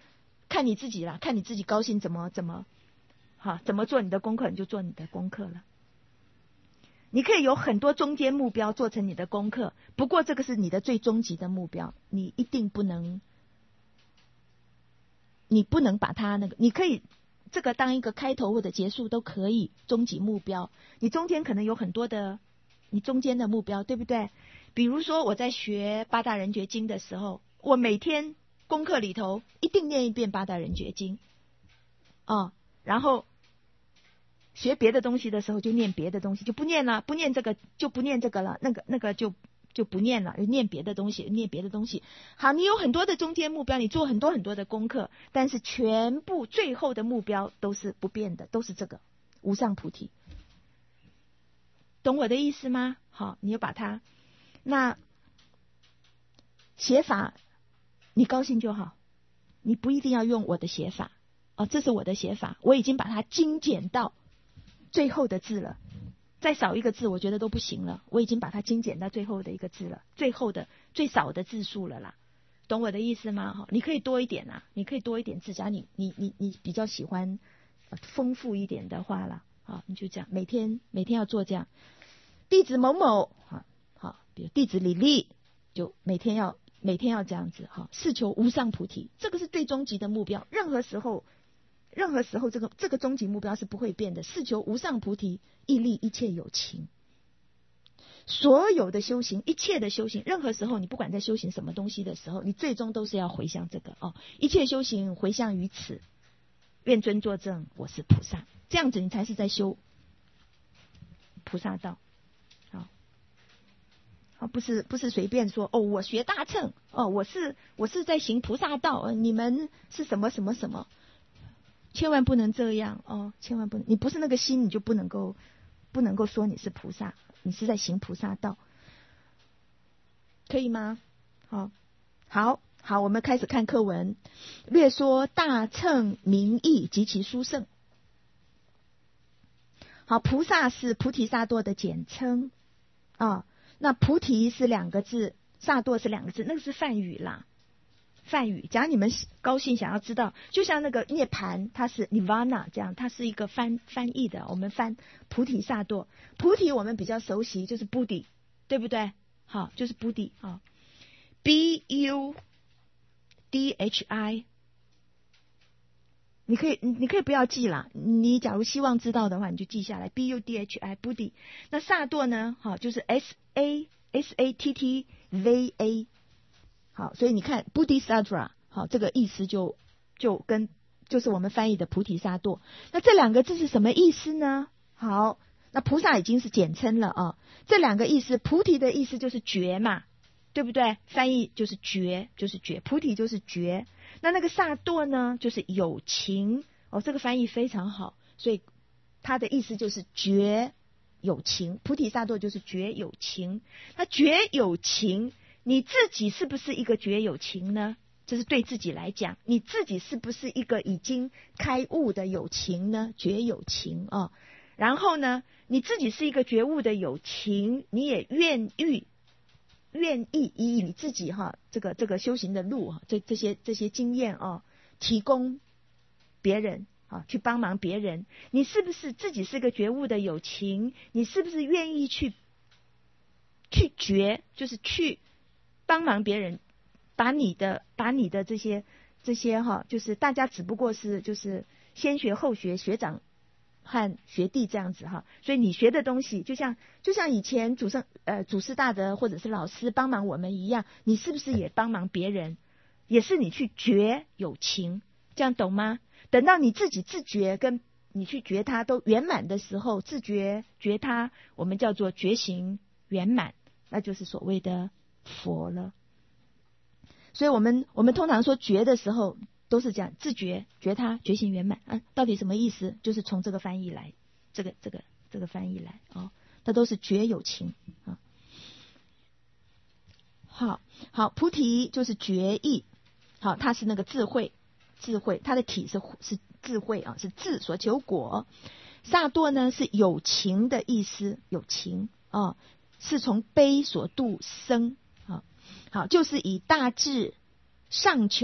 Speaker 1: 看你自己啦，看你自己高兴怎么怎么，好怎么做你的功课，你就做你的功课了。你可以有很多中间目标做成你的功课，不过这个是你的最终极的目标，你一定不能，你不能把它那个，你可以这个当一个开头或者结束都可以，终极目标。你中间可能有很多的，你中间的目标，对不对？比如说我在学八大人觉经的时候，我每天功课里头一定念一遍八大人觉经，哦，然后学别的东西的时候就念别的东西，就不念了，不念这个就不念这个了，那个那个就就不念了，念别的东西，念别的东西。好，你有很多的中间目标，你做很多很多的功课，但是全部最后的目标都是不变的，都是这个无上菩提。懂我的意思吗？好，你要把它，那写法你高兴就好，你不一定要用我的写法哦，这是我的写法，我已经把它精简到最后的字了，再少一个字我觉得都不行了，我已经把它精简到最后的一个字了，最后的最少的字数了啦，懂我的意思吗？你可以多一点啦，你可以多一点字，假如你你你你比较喜欢丰富一点的话啦，好，你就这样，每天每天要做这样。弟子某某，好，好，比如弟子李丽，就每天要每天要这样子，好，是求无上菩提，这个是最终极的目标，任何时候。任何时候这个这个终极目标是不会变的，是求无上菩提，亦利一切有情。所有的修行，一切的修行，任何时候你不管在修行什么东西的时候，你最终都是要回向这个哦，一切修行回向于此，愿尊作证，我是菩萨，这样子你才是在修菩萨道。好，好，不是不是随便说哦，我学大乘哦，我是我是在行菩萨道，你们是什么什么什么。千万不能这样哦！千万不能，你不是那个心，你就不能够不能够说你是菩萨，你是在行菩萨道，可以吗？好，好，好，我们开始看课文，略说大乘名义及其殊胜。好，菩萨是菩提萨埵的简称啊、哦，那菩提是两个字，萨埵是两个字，那个是梵语啦。梵语，假如你们高兴想要知道，就像那个涅槃，它是 nirvana 这样，它是一个翻翻译的，我们翻菩提萨埵，菩提我们比较熟悉，就是 Buddhi， 对不对？好，就是 Buddhi 啊 ，B U D H I， 你可以你可以不要记啦，你假如希望知道的话，你就记下来 B U D H I Buddhi。那萨埵呢？好，就是 S A S A T T V A。好，所以你看 Bodhisattva， 好，这个意思就就跟就是我们翻译的菩提萨埵。那这两个字是什么意思呢？好，那菩萨已经是简称了啊。这两个意思，菩提的意思就是觉嘛，对不对？翻译就是觉，就是觉，菩提就是觉。那那个萨埵呢，就是有情哦，这个翻译非常好，所以它的意思就是觉有情，菩提萨埵就是觉有情。那觉有情。你自己是不是一个觉有情呢？这是对自己来讲，你自己是不是一个已经开悟的有情呢？觉有情啊、哦，然后呢，你自己是一个觉悟的有情，你也愿意愿意以你自己哈这个这个修行的路哈，这这些这些经验哦，提供别人啊，去帮忙别人。你是不是自己是个觉悟的有情？你是不是愿意去去觉，就是去帮忙别人，把你的把你的这些这些哈，就是大家只不过是就是先学后学，学长和学弟这样子哈，所以你学的东西就像就像以前祖圣呃祖师大德或者是老师帮忙我们一样，你是不是也帮忙别人？也是你去觉有情，这样懂吗？等到你自己自觉跟你去觉他都圆满的时候，自觉觉他，我们叫做觉行圆满，那就是所谓的佛了。所以我们我们通常说觉的时候都是这样，自觉觉他觉行圆满啊，到底什么意思？就是从这个翻译来，这个这个这个翻译来哦，它都是觉有情啊。好好，菩提就是觉意，好，它是那个智慧，智慧，它的体是是智慧啊，是智所求果。萨埵呢是有情的意思，有情啊，是从悲所度生啊，好，就是以大智上求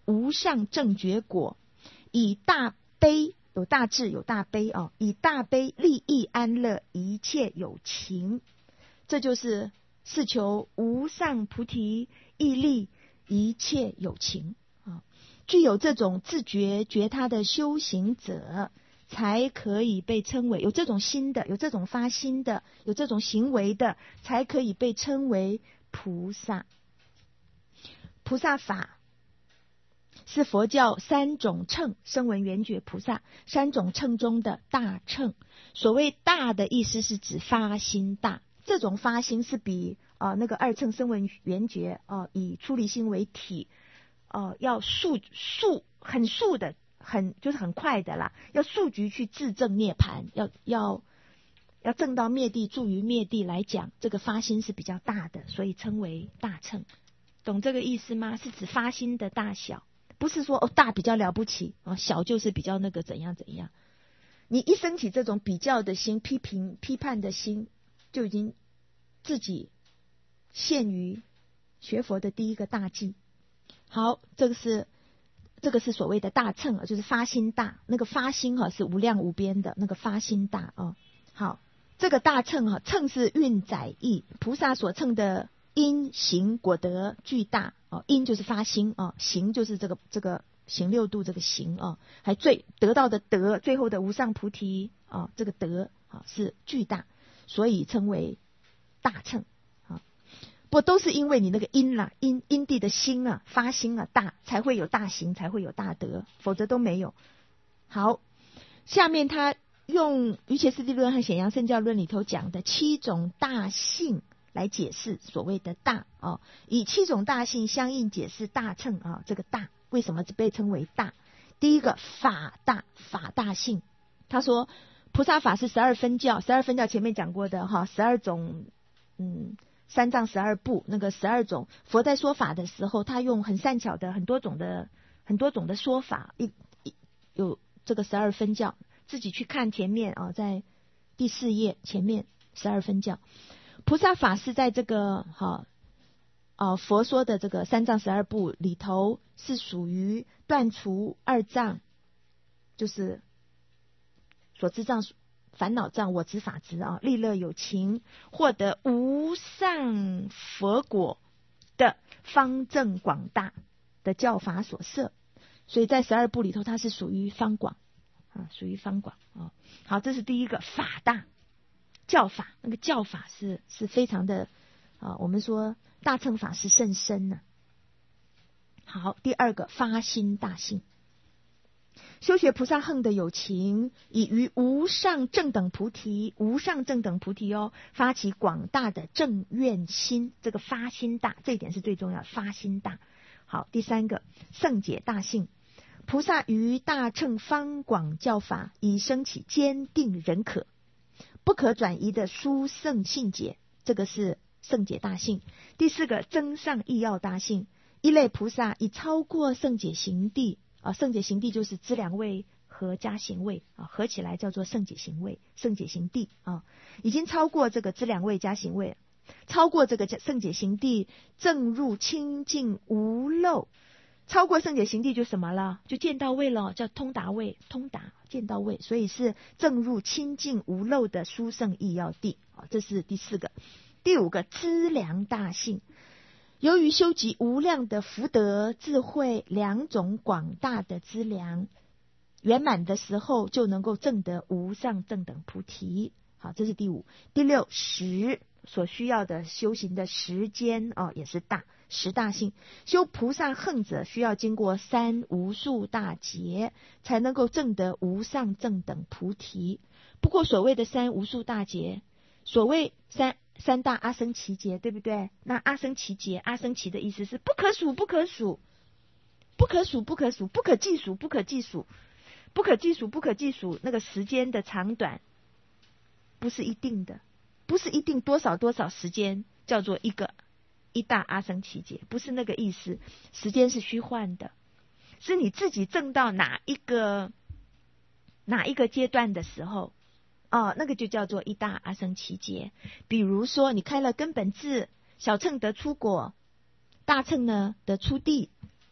Speaker 1: 无上正觉果，以大悲，有大智有大悲哦，以大悲利益安乐一切有情，这就是是求无上菩提义利一切有情啊。具有这种自觉觉他的修行者，才可以被称为有这种心的，有这种发心的，有这种行为的，才可以被称为菩萨。菩萨法是佛教三种乘声闻缘觉菩萨三种乘中的大乘。所谓大的意思是指发心大，这种发心是比呃那个二乘声闻缘觉呃以出离心为体呃要速速很速的，很就是很快的啦，要速局去自证涅槃，要要要证到灭地住于灭地来讲，这个发心是比较大的，所以称为大乘。懂这个意思吗？是指发心的大小，不是说哦大比较了不起啊，小就是比较那个怎样怎样。你一升起这种比较的心、批评批判的心，就已经自己陷于学佛的第一个大忌。好，这个是这个是所谓的大乘啊，就是发心大，那个发心哈、啊、是无量无边的那个发心大啊。好，这个大乘哈、啊，乘是运载义，菩萨所乘的因行果德巨大哦，因就是发心啊，行就是这个这个行六度这个行啊，还最得到的德，最后的无上菩提啊，这个德啊是巨大，所以称为大乘啊。不都是因为你那个因啦，因因地的心啊，发心啊大，才会有大行，才会有大德，否则都没有。好，下面他用瑜伽师地论和显扬圣教论里头讲的七种大性来解释所谓的大啊，以七种大性相应解释大乘啊。这个大为什么被称为大？第一个法大，法大性。他说菩萨法是十二分教，十二分教前面讲过的哈，十二种嗯三藏十二部，那个十二种佛在说法的时候，他用很善巧的很多种的很多种的说法，一一有这个十二分教，自己去看前面啊，在第四页前面十二分教。菩萨法是在这个哈啊佛说的这个三藏十二部里头，是属于断除二障，就是所知障、烦恼障、我执、法执啊，利乐有情，获得无上佛果的方正广大的教法所摄，所以在十二部里头，它是属于方广啊，属于方广啊。好，这是第一个法大。教法，那个教法是是非常的啊，我们说大乘法是甚深呢、啊。好，第二个发心大性，修学菩萨行的有情，以于无上正等菩提，无上正等菩提哦，发起广大的正愿心，这个发心大，这一点是最重要的，发心大。好，第三个圣解大性，菩萨于大乘方广教法，以升起坚定忍可。不可转移的殊胜信解，这个是圣解大性。第四个增上意要大性，一类菩萨已超过圣解行地啊，圣解行地就是资粮位和加行位啊，合起来叫做圣解行位、圣解行地啊，已经超过这个资粮位加行位，超过这个圣解行地，正入清净无漏。超过圣解行地就什么了？就见到位了，叫通达位，通达见到位，所以是正入清净无漏的殊胜意要地啊，这是第四个。第五个资粮大性，由于修集无量的福德、智慧两种广大的资粮，圆满的时候就能够证得无上正等菩提。好，这是第五。第六时所需要的修行的时间哦，也是大。十大性，修菩萨行者需要经过三无数大劫，才能够证得无上正等菩提。不过所谓的三无数大劫，所谓三三大阿僧祇劫，对不对？那阿僧祇劫，阿僧祇的意思是不可数，不可数，不可数，不可数，不可计数，不可计数，不可计数，不可计数。那个时间的长短不是一定的，不是一定多少多少时间叫做一个。一大阿僧祇劫不是那个意思，时间是虚幻的，是你自己证到哪一个哪一个阶段的时候，哦，那个就叫做一大阿僧祇劫。比如说你开了根本智，小乘得出果，大乘呢得出地，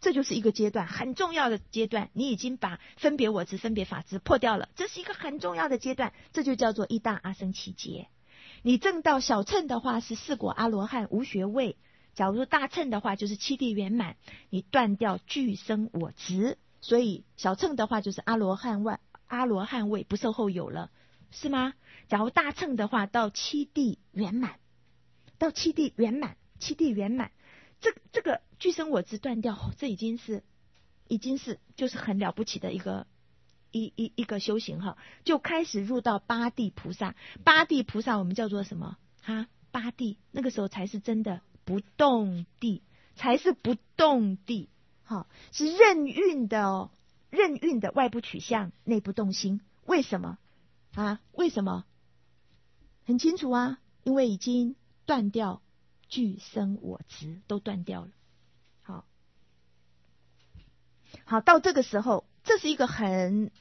Speaker 1: 这就是一个阶段，很重要的阶段。你已经把分别我执、分别法执破掉了，这是一个很重要的阶段，这就叫做一大阿僧祇劫。你证到小乘的话是四果阿罗汉无学位，假如说大乘的话就是七地圆满，你断掉俱生我执，所以小乘的话就是阿罗汉位，阿罗汉位不受后有了，是吗？假如大乘的话到七地圆满，到七地圆满，七地圆满，这这个俱生我执断掉，哦，这已经是已经是就是很了不起的一个一一一个修行哈，就开始入到八地菩萨。八地菩萨我们叫做什么哈？八地那个时候才是真的不动地，才是不动地，好，是任运的哦，任运的外部取向，内不动心。为什么啊？为什么？很清楚啊，因为已经断掉俱生我执，都断掉了。好，好，到这个时候，这是一个很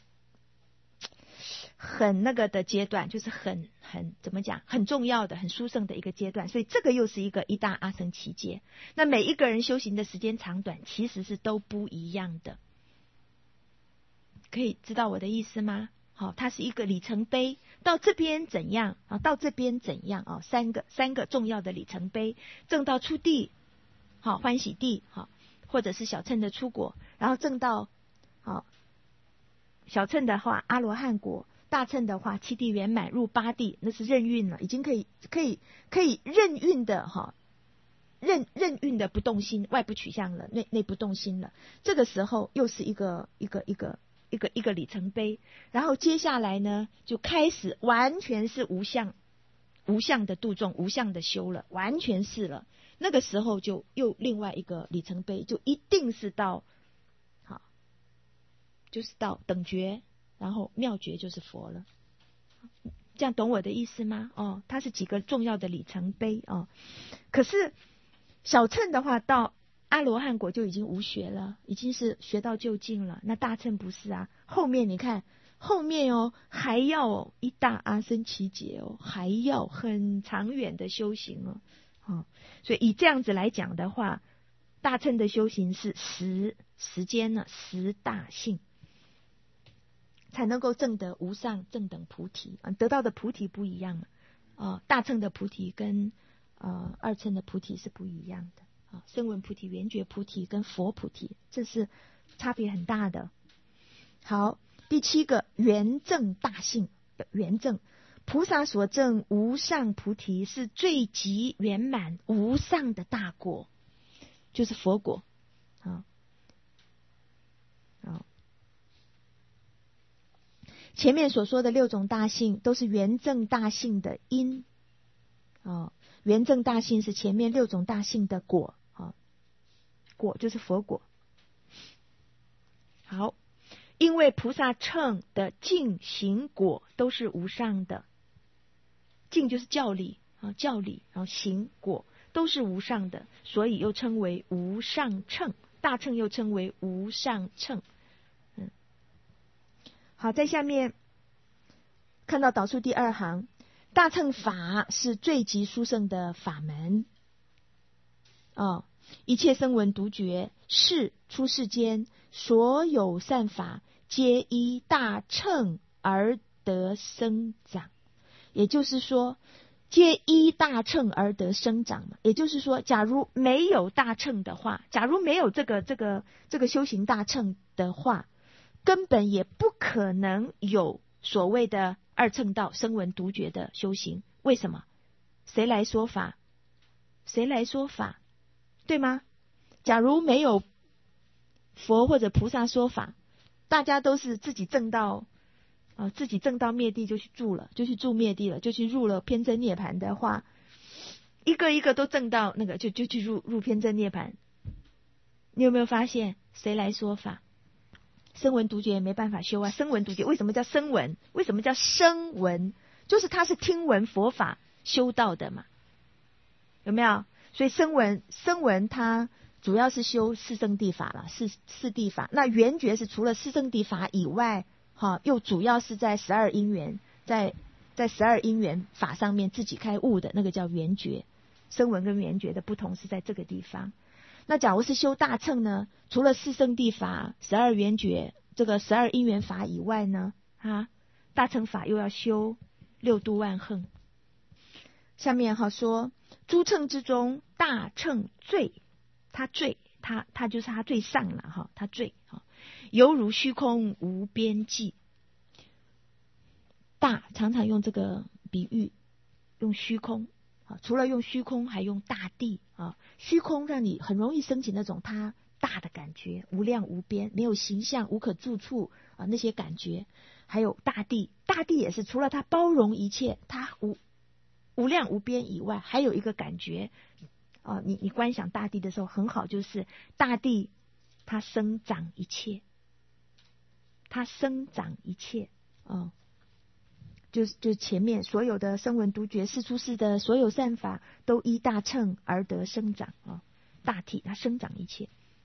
Speaker 1: 很那个的阶段，就是很很怎么讲，很重要的、很殊胜的一个阶段。所以这个又是一个一大阿僧祇劫。那每一个人修行的时间长短，其实是都不一样的。可以知道我的意思吗？好，它是一个里程碑，到这边怎样啊？到这边怎样啊？三个三个重要的里程碑，证到初地，好欢喜地，好，或者是小乘的出果，然后证到好小乘的话阿罗汉果，大乘的话七地圆满入八地，那是任运了，已经可以可以可以任运的哈，任任运的不动心，外部取向了，内内不动心了。这个时候又是一个一个一个。一个一个里程碑，然后接下来呢，就开始完全是无相，无相的度众，无相的修了，完全是了。那个时候就又另外一个里程碑，就一定是到，好，就是到等觉，然后妙觉就是佛了。这样懂我的意思吗？哦，它是几个重要的里程碑哦。可是小乘的话到阿罗汉果就已经无学了，已经是学到究竟了。那大乘不是啊，后面你看后面哦，还要哦一大阿僧祇劫哦，还要很长远的修行哦。哦，所以以这样子来讲的话，大乘的修行是十时间呢，十大性才能够证得无上正等菩提啊，得到的菩提不一样啊，大乘的菩提跟呃二乘的菩提是不一样的。啊，声闻菩提、缘觉菩提跟佛菩提，这是差别很大的。好，第七个圆正大性，圆正菩萨所证无上菩提是最极圆满无上的大果，就是佛果。啊，好，前面所说的六种大性都是圆正大性的因，哦，圆正大性是前面六种大性的果。果就是佛果。好，因为菩萨乘的净行果都是无上的，净就是教理啊，教理，然后行果都是无上的，所以又称为无上乘。大乘又称为无上乘。嗯，好，在下面看到导数第二行，大乘法是最极殊胜的法门。哦，一切声闻独觉是出世间所有善法，皆依大乘而得生长。也就是说，皆依大乘而得生长嘛。也就是说，假如没有大乘的话，假如没有这个这个这个修行大乘的话，根本也不可能有所谓的二乘道声闻独觉的修行。为什么？谁来说法？谁来说法？对吗？假如没有佛或者菩萨说法，大家都是自己证到啊、呃，自己证到灭地就去住了，就去住灭地了，就去入了偏真涅槃的话，一个一个都证到那个，就就去入入偏真涅槃。你有没有发现谁来说法？声闻独觉也没办法修啊。声闻独觉为什么叫声闻？为什么叫声闻？就是他是听闻佛法修道的嘛，有没有？所以声闻声闻它主要是修四圣谛法了，四四谛法。那缘觉是除了四圣谛法以外，哈，又主要是在十二因缘，在在十二因缘法上面自己开悟的那个叫缘觉。声闻跟缘觉的不同是在这个地方。 那假如是修大乘呢，除了四圣谛法、十二缘觉、这个十二因缘法以外呢，啊，大乘法又要修六度万恒。下面哈说，诸乘之中，大乘最，它最，它它就是它最上了哈，它最哈，犹如虚空无边际。大常常用这个比喻，用虚空啊，除了用虚空，还用大地啊。虚空让你很容易升起那种它大的感觉，无量无边，没有形象，无可住处啊，那些感觉。还有大地，大地也是除了它包容一切，它无无量无边以外，还有一个感觉啊。你你观想大地的时候，很好，就是大地它生长一切，它生长一切啊。就是就前面所有的声闻独觉世出世的所有善法，都依大乘而得生长啊，大体它生长一切，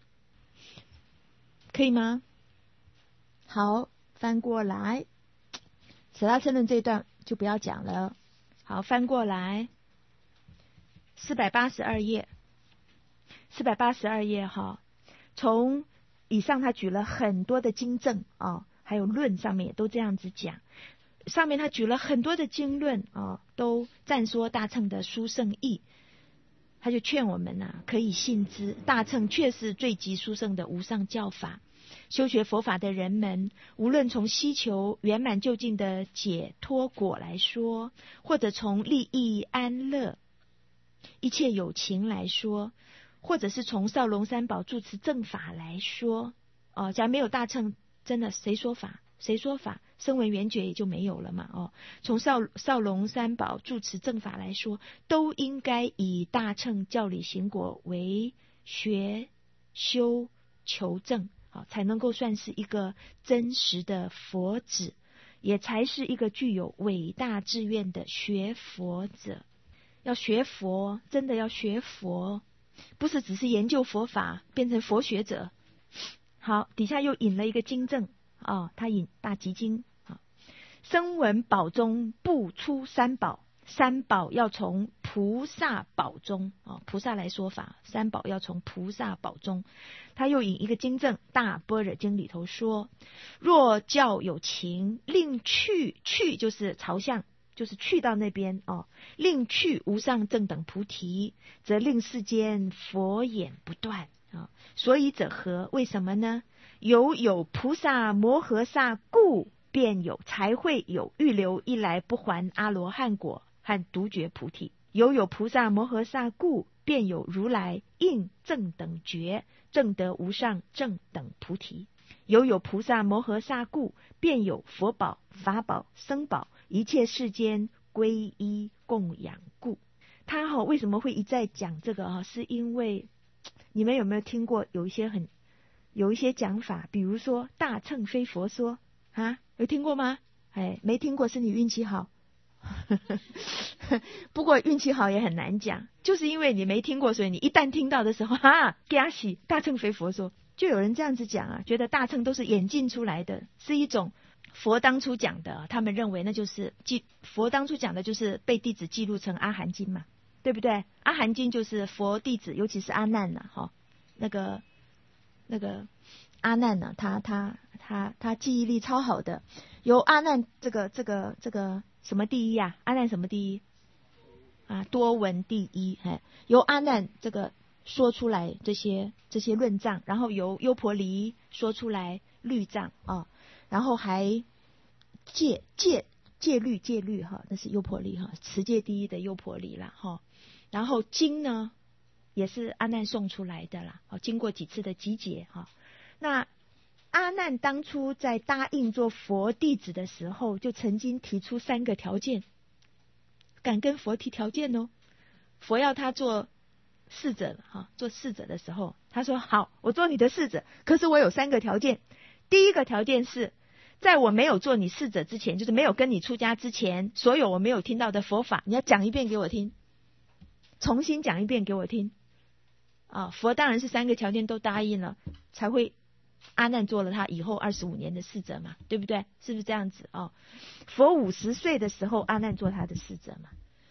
Speaker 1: 可以吗？好，翻过来，舍大乘论这一段就不要讲了。好，翻过来，四百八十二页，四百八十二页哈。从以上他举了很多的经证啊，还有论上面也都这样子讲。上面他举了很多的经论啊，都赞说大乘的殊胜义，他就劝我们啊，可以信之。大乘确是最极殊胜的无上教法。修学佛法的人们，无论从希求圆满究竟的解脱果来说，或者从利益安乐一切有情来说，或者是从少龙三宝住持正法来说，哦，假如没有大乘，真的谁说法？谁说法？声闻缘觉也就没有了嘛。哦，从少少龙三宝住持正法来说，都应该以大乘教理行果为学修求证，好，才能够算是一个真实的佛子，也才是一个具有伟大志愿的学佛者。要学佛，真的要学佛，不是只是研究佛法变成佛学者。好，底下又引了一个经证啊，他引大集经啊，声闻宝中不出三宝，三宝要从菩萨宝中啊，菩萨来说法，三宝要从菩萨宝中。他又引一个经证，大般若经里头说，若教有情，令去，去就是朝向，就是去到那边哦，令去无上正等菩提，则令世间佛眼不断啊。所以者何？为什么呢？有有菩萨摩诃萨故，便有才会有预留一来不还阿罗汉果和独觉菩提。有有菩萨摩诃萨故，便有如来应正等觉，正得无上正等菩提。有有菩萨摩诃萨故，便有佛宝、法宝、僧宝，一切世间皈依供养故。他哈、哦、为什么会一再讲这个啊？是因为你们有没有听过有一些很有一些讲法，比如说大乘非佛说啊，有听过吗？哎，没听过是你运气好。不过运气好也很难讲，就是因为你没听过，所以你一旦听到的时候，哈，惊喜，大乘非佛说，就有人这样子讲啊，觉得大乘都是演进出来的，是一种佛当初讲的，他们认为那就是记佛当初讲的就是被弟子记录成阿含经嘛，对不对？阿含经就是佛弟子，尤其是阿难呐、啊，哈，那个那个阿难呢、啊，他他他他记忆力超好的，由阿难这个这个这个什么第一啊？阿难什么第一啊？多闻第一，哎，由阿难这个说出来这些这些论藏，然后由优婆离说出来律藏啊，然后还戒戒戒律戒律哈，那是优婆离哈，持戒第一的优婆离啦哈，然后经呢也是阿难送出来的啦，经过几次的集结哈。那阿难当初在答应做佛弟子的时候，就曾经提出三个条件，敢跟佛提条件哦。佛要他做侍者哈，做侍者的时候，他说好，我做你的侍者，可是我有三个条件。第一个条件是，在我没有做你侍者之前，就是没有跟你出家之前，所有我没有听到的佛法，你要讲一遍给我听，重新讲一遍给我听啊。佛当然是三个条件都答应了，才会阿难做了他以后二十五年的侍者嘛，对不对？是不是这样子哦？佛五十岁的时候，阿难做他的侍者嘛。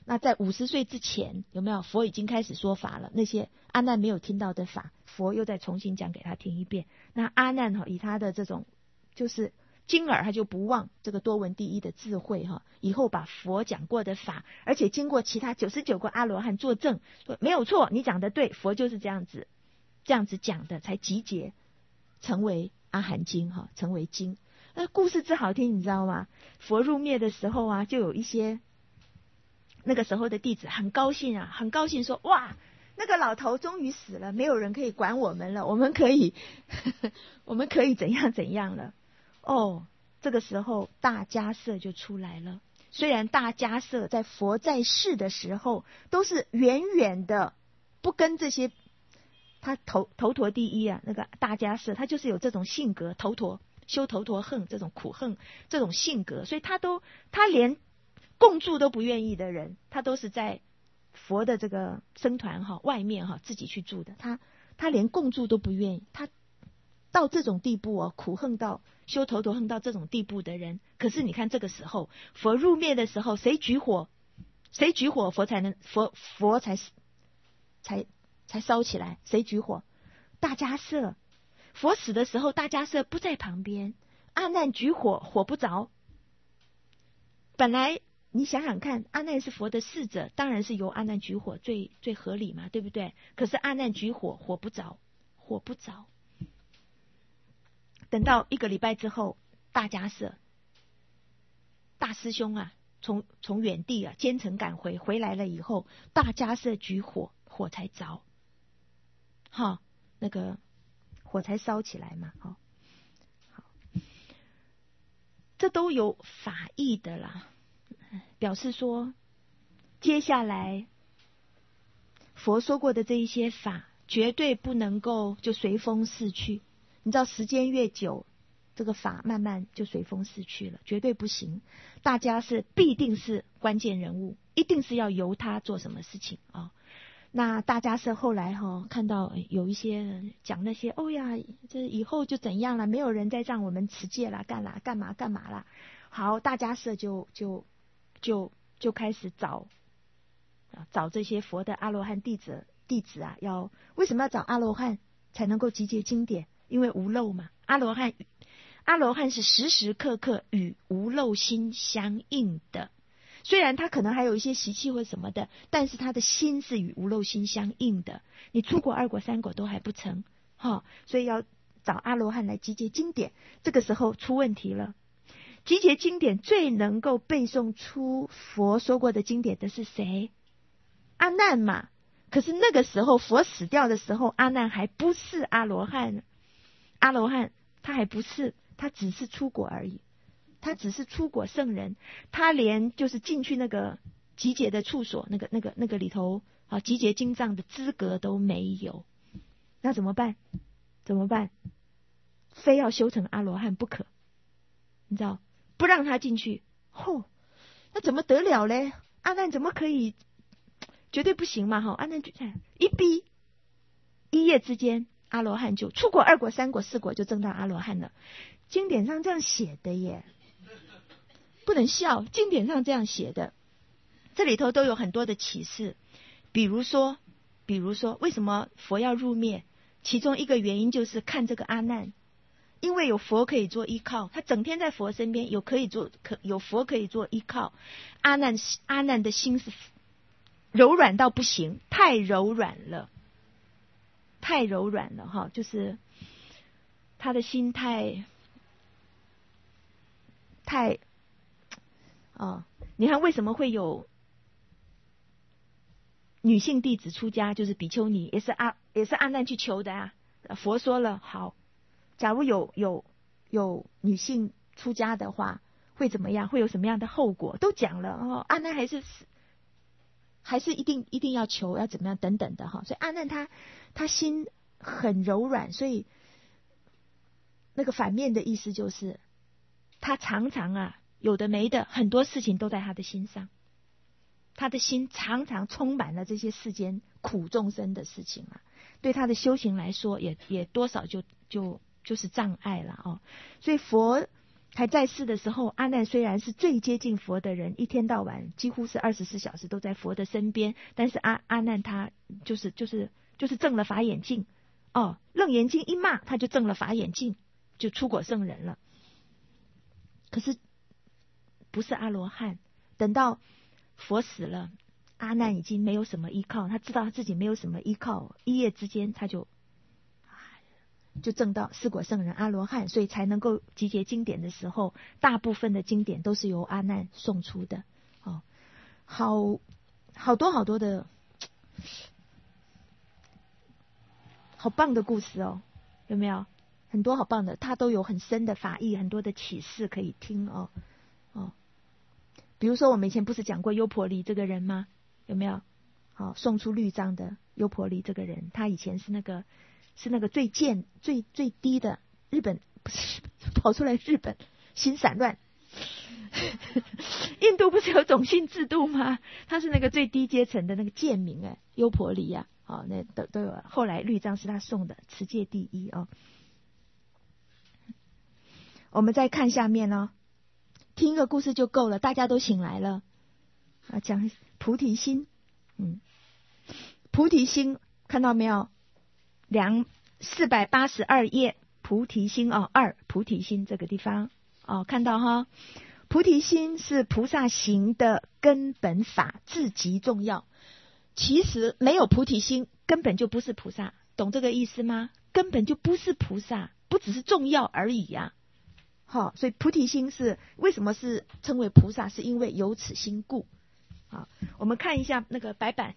Speaker 1: 那在五十岁之前，有没有佛已经开始说法了？那些阿难没有听到的法，佛又再重新讲给他听一遍。那阿难哈，以他的这种就是经耳，他就不忘这个多闻第一的智慧哈，以后把佛讲过的法，而且经过其他九十九个阿罗汉作证，说没有错，你讲的对，佛就是这样子这样子讲的，才集结成为阿含经哈，成为经。那故事之好听，你知道吗？佛入灭的时候啊，就有一些那个时候的弟子很高兴啊，很高兴说，哇，那个老头终于死了，没有人可以管我们了，我们可以呵呵我们可以怎样怎样了。哦，这个时候大迦叶就出来了。虽然大迦叶在佛在世的时候都是远远的不跟这些，他头头陀第一啊，那个大迦叶他就是有这种性格，头陀修头陀恨这种苦恨这种性格，所以他都他连共住都不愿意的人，他都是在佛的这个僧团哈外面哈自己去住的，他他连共住都不愿意，他到这种地步哦，苦恨到修头陀恨到这种地步的人。可是你看这个时候佛入灭的时候，谁举火？谁举火佛才能佛佛才才才烧起来？谁举火？大迦叶。佛死的时候，大迦叶不在旁边，阿难举火，火不着。本来你想想看，阿难是佛的侍者，当然是由阿难举火最最合理嘛，对不对？可是阿难举火，火不着，火不着。等到一个礼拜之后，大迦叶大师兄啊，从从远地啊兼程赶回，回来了以后，大迦叶举火，火才着，哈，那个火才烧起来嘛，好，好，这都有法义的啦，表示说，接下来佛说过的这一些法，绝对不能够就随风逝去。你知道时间越久，这个法慢慢就随风逝去了，绝对不行。大家是必定是关键人物，一定是要由他做什么事情啊、哦？那大家是后来哈、哦、看到有一些人讲那些，哦呀，这以后就怎样了，没有人再让我们持戒啦，干啦，干嘛干嘛啦。好，大家是就就就就开始找找这些佛的阿罗汉弟子弟子啊，要为什么要找阿罗汉才能够集结经典？因为无漏嘛，阿罗汉阿罗汉是时时刻刻与无漏心相应的，虽然他可能还有一些习气或什么的，但是他的心是与无漏心相应的。你出果二果三果都还不成、哦、所以要找阿罗汉来集结经典。这个时候出问题了，集结经典最能够背诵出佛说过的经典的是谁？阿难嘛。可是那个时候佛死掉的时候，阿难还不是阿罗汉，阿罗汉他还不是，他只是出果而已，他只是出果圣人，他连就是进去那个集结的处所，那个那个那个里头啊集结经藏的资格都没有。那怎么办？怎么办？非要修成阿罗汉不可，你知道，不让他进去，吼、哦，那怎么得了嘞？阿难怎么可以？绝对不行嘛！哈，阿难就一逼，一夜之间，阿罗汉就出果、二果、三果、四果就证到阿罗汉了。经典上这样写的耶，不能笑，经典上这样写的，这里头都有很多的启示。比如说，比如说，为什么佛要入灭？其中一个原因就是看这个阿难，因为有佛可以做依靠，他整天在佛身边，有可以做可有佛可以做依靠。阿难阿难的心是柔软到不行，太柔软了，太柔软了哈，就是他的心太太哦，你看为什么会有女性弟子出家，就是比丘尼，也是阿也是阿难去求的啊。佛说了，好，假如有有有女性出家的话，会怎么样？会有什么样的后果？都讲了哦，阿难还是死。还是一定一定要求要怎么样等等的哈，所以阿难他他心很柔软，所以那个反面的意思就是他常常啊有的没的很多事情都在他的心上，他的心常常充满了这些世间苦众生的事情啊，对他的修行来说也也多少就就就是障碍了哦。所以佛还在世的时候，阿难虽然是最接近佛的人，一天到晚几乎是二十四小时都在佛的身边，但是阿阿难他就是就是就是证了法眼净哦，楞严经一骂他就证了法眼净，就出果圣人了。可是不是阿罗汉，等到佛死了，阿难已经没有什么依靠，他知道他自己没有什么依靠，一夜之间他就就证到四果圣人阿罗汉，所以才能够集结经典的时候，大部分的经典都是由阿难送出的。哦，好好多好多的好棒的故事哦，有没有？很多好棒的，他都有很深的法义，很多的启示可以听哦哦。比如说我们以前不是讲过优婆离这个人吗？有没有？好、哦，送出律章的优婆离这个人，他以前是那个是那个最贱最最低的日本，不是跑出来日本心散乱。印度不是有种姓制度吗？他是那个最低阶层的那个贱民哎，优婆离啊，哦，那都都有。后来律章是他送的，持戒第一哦。我们再看下面哦，听一个故事就够了，大家都醒来了啊，讲菩提心，嗯，菩提心看到没有？两四百八十二页，菩提心哦，二菩提心这个地方哦，看到哈，菩提心是菩萨行的根本法，至极重要。其实没有菩提心，根本就不是菩萨，懂这个意思吗？根本就不是菩萨，不只是重要而已呀、啊。好、哦，所以菩提心是为什么是称为菩萨，是因为有此心故。好，我们看一下那个白板，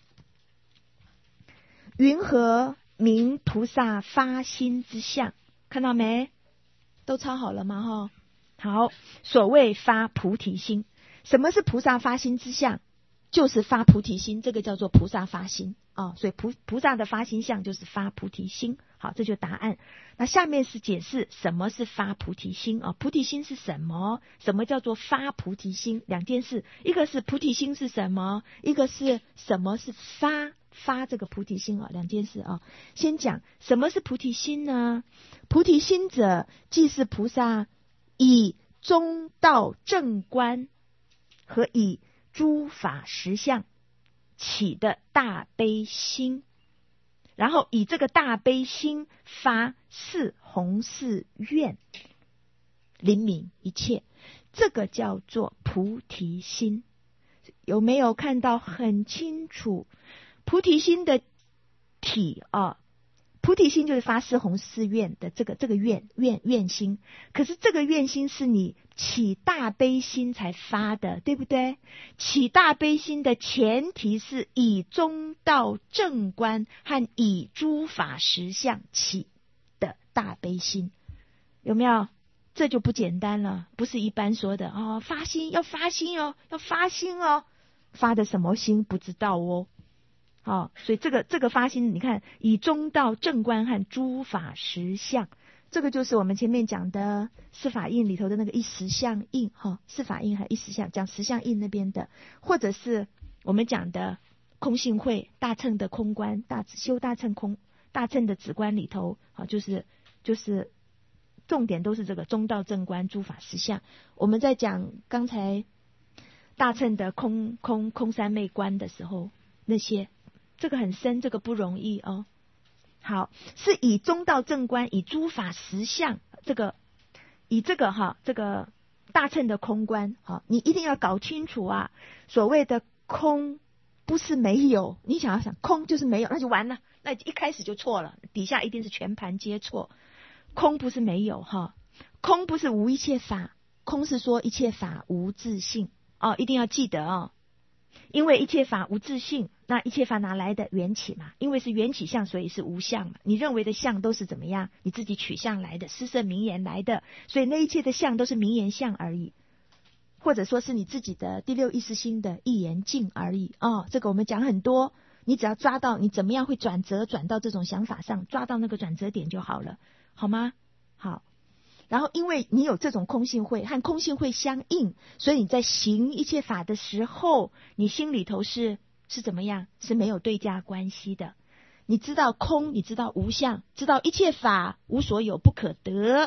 Speaker 1: 云何名菩萨发心之相？看到没？都抄好了吗？哈，好，所谓发菩提心，什么是菩萨发心之相？就是发菩提心，这个叫做菩萨发心啊、哦。所以菩菩萨的发心相就是发菩提心。好，这就答案。那下面是解释什么是发菩提心啊、哦？菩提心是什么？什么叫做发菩提心？两件事，一个是菩提心是什么，一个是什么是发发这个菩提心啊、哦？两件事啊、哦。先讲什么是菩提心呢？菩提心者，即是菩萨以中道正观和以诸法实相起的大悲心，然后以这个大悲心发四弘誓愿，灵悯一切，这个叫做菩提心。有没有看到很清楚？菩提心的体啊，菩提心就是发四弘誓愿的这个这个愿愿愿心，可是这个愿心是你起大悲心才发的，对不对？起大悲心的前提是以中道正观和以诸法实相起的大悲心，有没有？这就不简单了，不是一般说的哦，发心要发心哦，要发心哦，发的什么心不知道哦。好、哦，所以这个这个发心，你看以中道正观和诸法实相，这个就是我们前面讲的四法印里头的那个一实相印哈、哦，四法印和一实相，讲实相印那边的，或者是我们讲的空性会大乘的空观，大修大乘空大乘的止观里头，好、哦，就是就是重点都是这个中道正观诸法实相。我们在讲刚才大乘的空空空三昧观的时候，那些。这个很深，这个不容易哦。好，是以中道正观，以诸法实相，这个以这个哈，这个大乘的空观，好，你一定要搞清楚啊。所谓的空不是没有，你想要想空就是没有，那就完了，那一开始就错了，底下一定是全盘皆错。空不是没有哈，空不是无一切法，空是说一切法无自性哦，一定要记得哦。因为一切法无自性，那一切法哪来的？缘起嘛，因为是缘起相，所以是无相嘛。你认为的相都是怎么样？你自己取相来的，施设名言来的，所以那一切的相都是名言相而已，或者说是你自己的第六意识心的一言境而已哦。这个我们讲很多，你只要抓到你怎么样会转折，转到这种想法上，抓到那个转折点就好了，好吗？好。然后因为你有这种空性慧和空性慧相应，所以你在行一切法的时候，你心里头是是怎么样？是没有对价关系的。你知道空，你知道无相，知道一切法无所有不可得，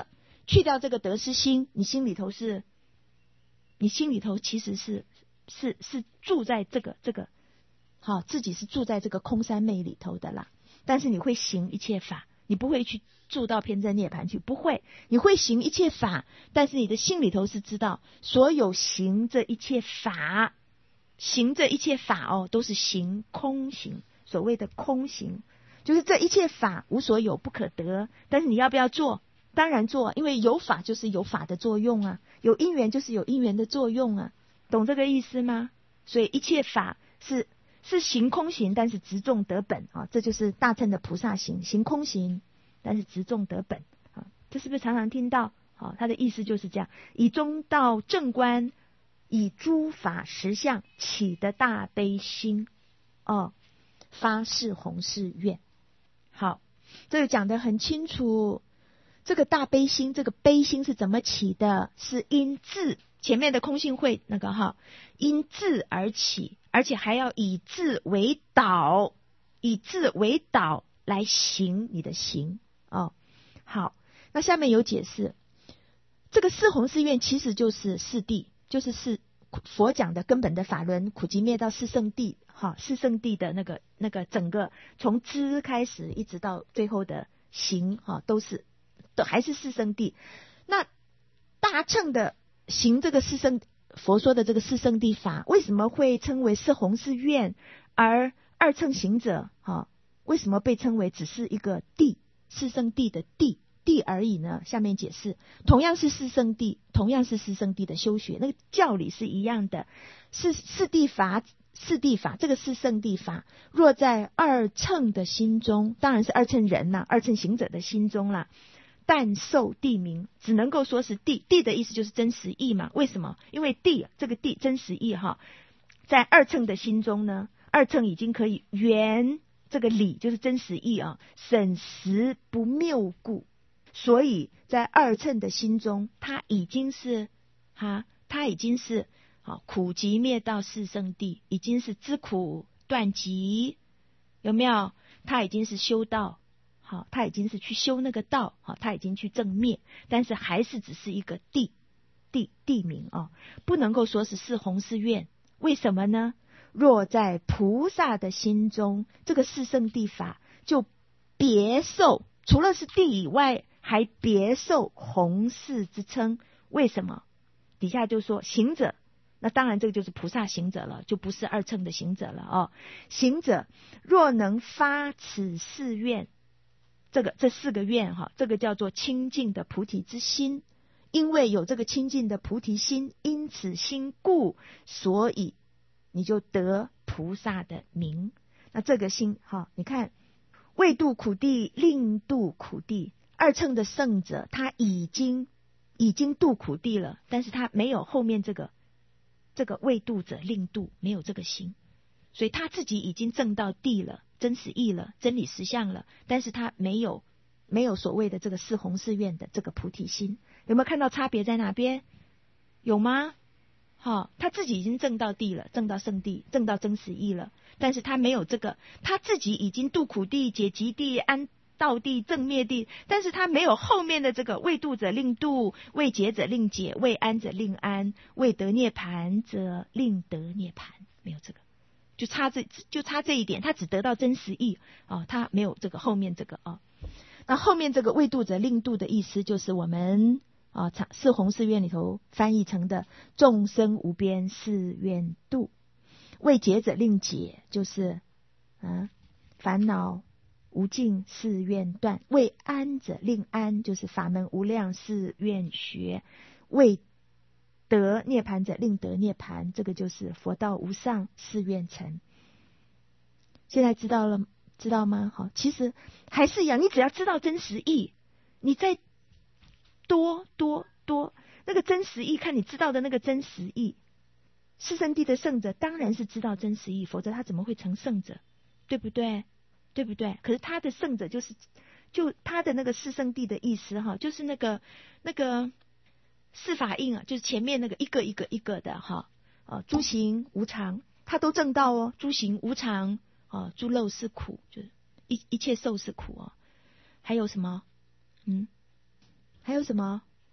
Speaker 1: 去掉这个得失心，你心里头是，你心里头其实是是是住在这个这个，好，自己是住在这个空三昧里头的啦。但是你会行一切法，你不会去住到偏真涅槃去，不会，你会行一切法，但是你的心里头是知道，所有行这一切法，行这一切法哦，都是行空行。所谓的空行，就是这一切法无所有不可得，但是你要不要做？当然做，因为有法就是有法的作用啊，有因缘就是有因缘的作用啊，懂这个意思吗？所以一切法是是行空行，但是直众得本啊，这就是大乘的菩萨行，行空行，但是直众得本啊，这是不是常常听到？好，他的意思就是这样，以中道正观，以诸法实相起的大悲心哦。发誓弘誓愿，好，这个讲得很清楚。这个大悲心，这个悲心是怎么起的？是因智，前面的空性会那个哈，因智而起，而且还要以智为导，以智为导来行你的行哦。好，那下面有解释，这个四弘誓愿其实就是四谛，就是四佛讲的根本的法轮，苦集灭道四圣谛。好，四圣谛的那个那个整个从知开始一直到最后的行哈，都是都还是四圣谛。那大乘的行这个四圣佛说的这个四圣谛法，为什么会称为四弘誓愿？而二乘行者哈，为什么被称为只是一个谛，四圣谛的谛谛而已呢？下面解释，同样是四圣谛，同样是四圣谛的修学，那个教理是一样的，是四谛法。四谛法，这个四圣谛法，若在二乘的心中，当然是二乘人啦，二乘行者的心中啦，但受谛名，只能够说是谛。谛的意思就是真实义嘛？为什么？因为谛这个谛真实义哈，在二乘的心中呢，二乘已经可以圆这个理，就是真实义啊，审实不谬故，所以在二乘的心中，他已经是哈，他已经是。好，苦集灭道四圣谛，已经是知苦断集，有没有？他已经是修道，好，他已经是去修那个道，好，他已经去证灭，但是还是只是一个谛谛谛名哦，不能够说是四弘誓愿。为什么呢？若在菩萨的心中，这个四圣谛法就别受，除了是谛以外，还别受弘誓之称。为什么？底下就说行者。那当然这个就是菩萨行者了，就不是二乘的行者了哦。行者若能发此四愿，这个这四个愿哈，这个叫做清净的菩提之心，因为有这个清净的菩提心，因此心故，所以你就得菩萨的名。那这个心哈，你看未度苦地，令度苦地，二乘的圣者他已经已经度苦地了，但是他没有后面这个这个未度者令度，没有这个心，所以他自己已经证到谛了，真实义了，真理实相了，但是他没有没有所谓的这个四弘誓愿的这个菩提心。有没有看到差别在哪边？有吗？好，他自己已经证到谛了，证到圣谛，证到真实义了，但是他没有这个，他自己已经度苦地、解集地、安道地、正灭地，但是他没有后面的这个未度者令度，未解者令解，未安者令安，未得涅盘者令得涅盘，没有这个，就差这就差这一点，他只得到真实义啊、哦，他没有这个后面这个啊、哦。那后面这个未度者令度的意思，就是我们啊四弘誓愿里头翻译成的众生无边誓愿度。未解者令解，就是啊烦恼无尽誓愿断，未安者令安，就是法门无量誓愿学，未得涅盘者令得涅盘，这个就是佛道无上誓愿成。现在知道了，知道吗？好，其实还是一样，你只要知道真实义，你再多多多那个真实义，看你知道的那个真实义。四圣谛的圣者当然是知道真实义，否则他怎么会成圣者？对不对？对不对？可是他的圣者就是就他的那个四圣谛的意思哈，就是那个那个四法印啊，就是前面那个一个一个一个的哈，呃，诸行无常，他都证到哦，诸行无常啊，诸漏是苦，就是一一切受是苦哦。还有什么？嗯，还有什么？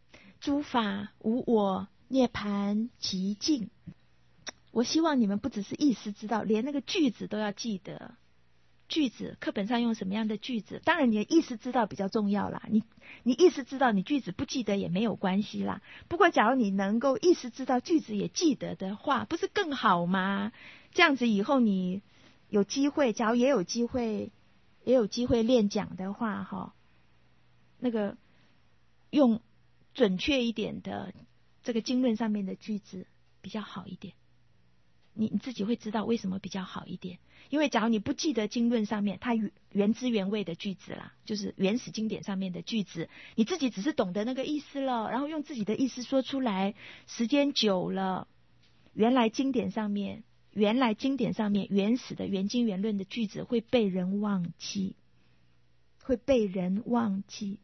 Speaker 1: 诸法无我，涅槃极尽。我希望你们不只是意思知道，连那个句子都要记得。句子课本上用什么样的句子？当然你的意思知道比较重要啦。你你意思知道，你句子不记得也没有关系啦。不过假如你能够意思知道，句子也记得的话，不是更好吗？这样子以后你有机会，假如也有机会也有机会练讲的话哈，那个用准确一点的这个经论上面的句子比较好一点。你你自己会知道为什么比较好一点。因为假如你不记得经论上面它原汁原味的句子啦，就是原始经典上面的句子，你自己只是懂得那个意思了，然后用自己的意思说出来，时间久了，原来经典上面原来经典上面原始的原经原论的句子会被人忘记，会被人忘记。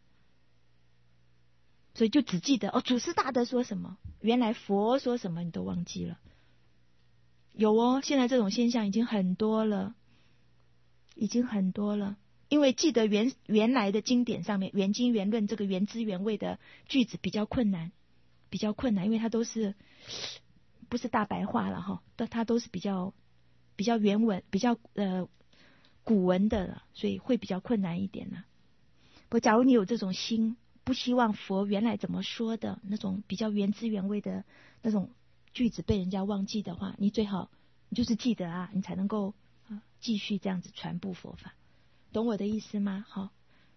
Speaker 1: 所以就只记得哦，祖师大德说什么，原来佛说什么你都忘记了。有哦，现在这种现象已经很多了，已经很多了。因为记得原原来的经典上面原经原论这个原汁原味的句子比较困难，比较困难，因为它都是不是大白话了哈，但它都是比较比较原文、比较呃古文的了，所以会比较困难一点了。不过假如你有这种心，不希望佛原来怎么说的那种比较原汁原味的那种句子被人家忘记的话，你最好你就是记得啊，你才能够、啊、继续这样子传播佛法，懂我的意思吗？好，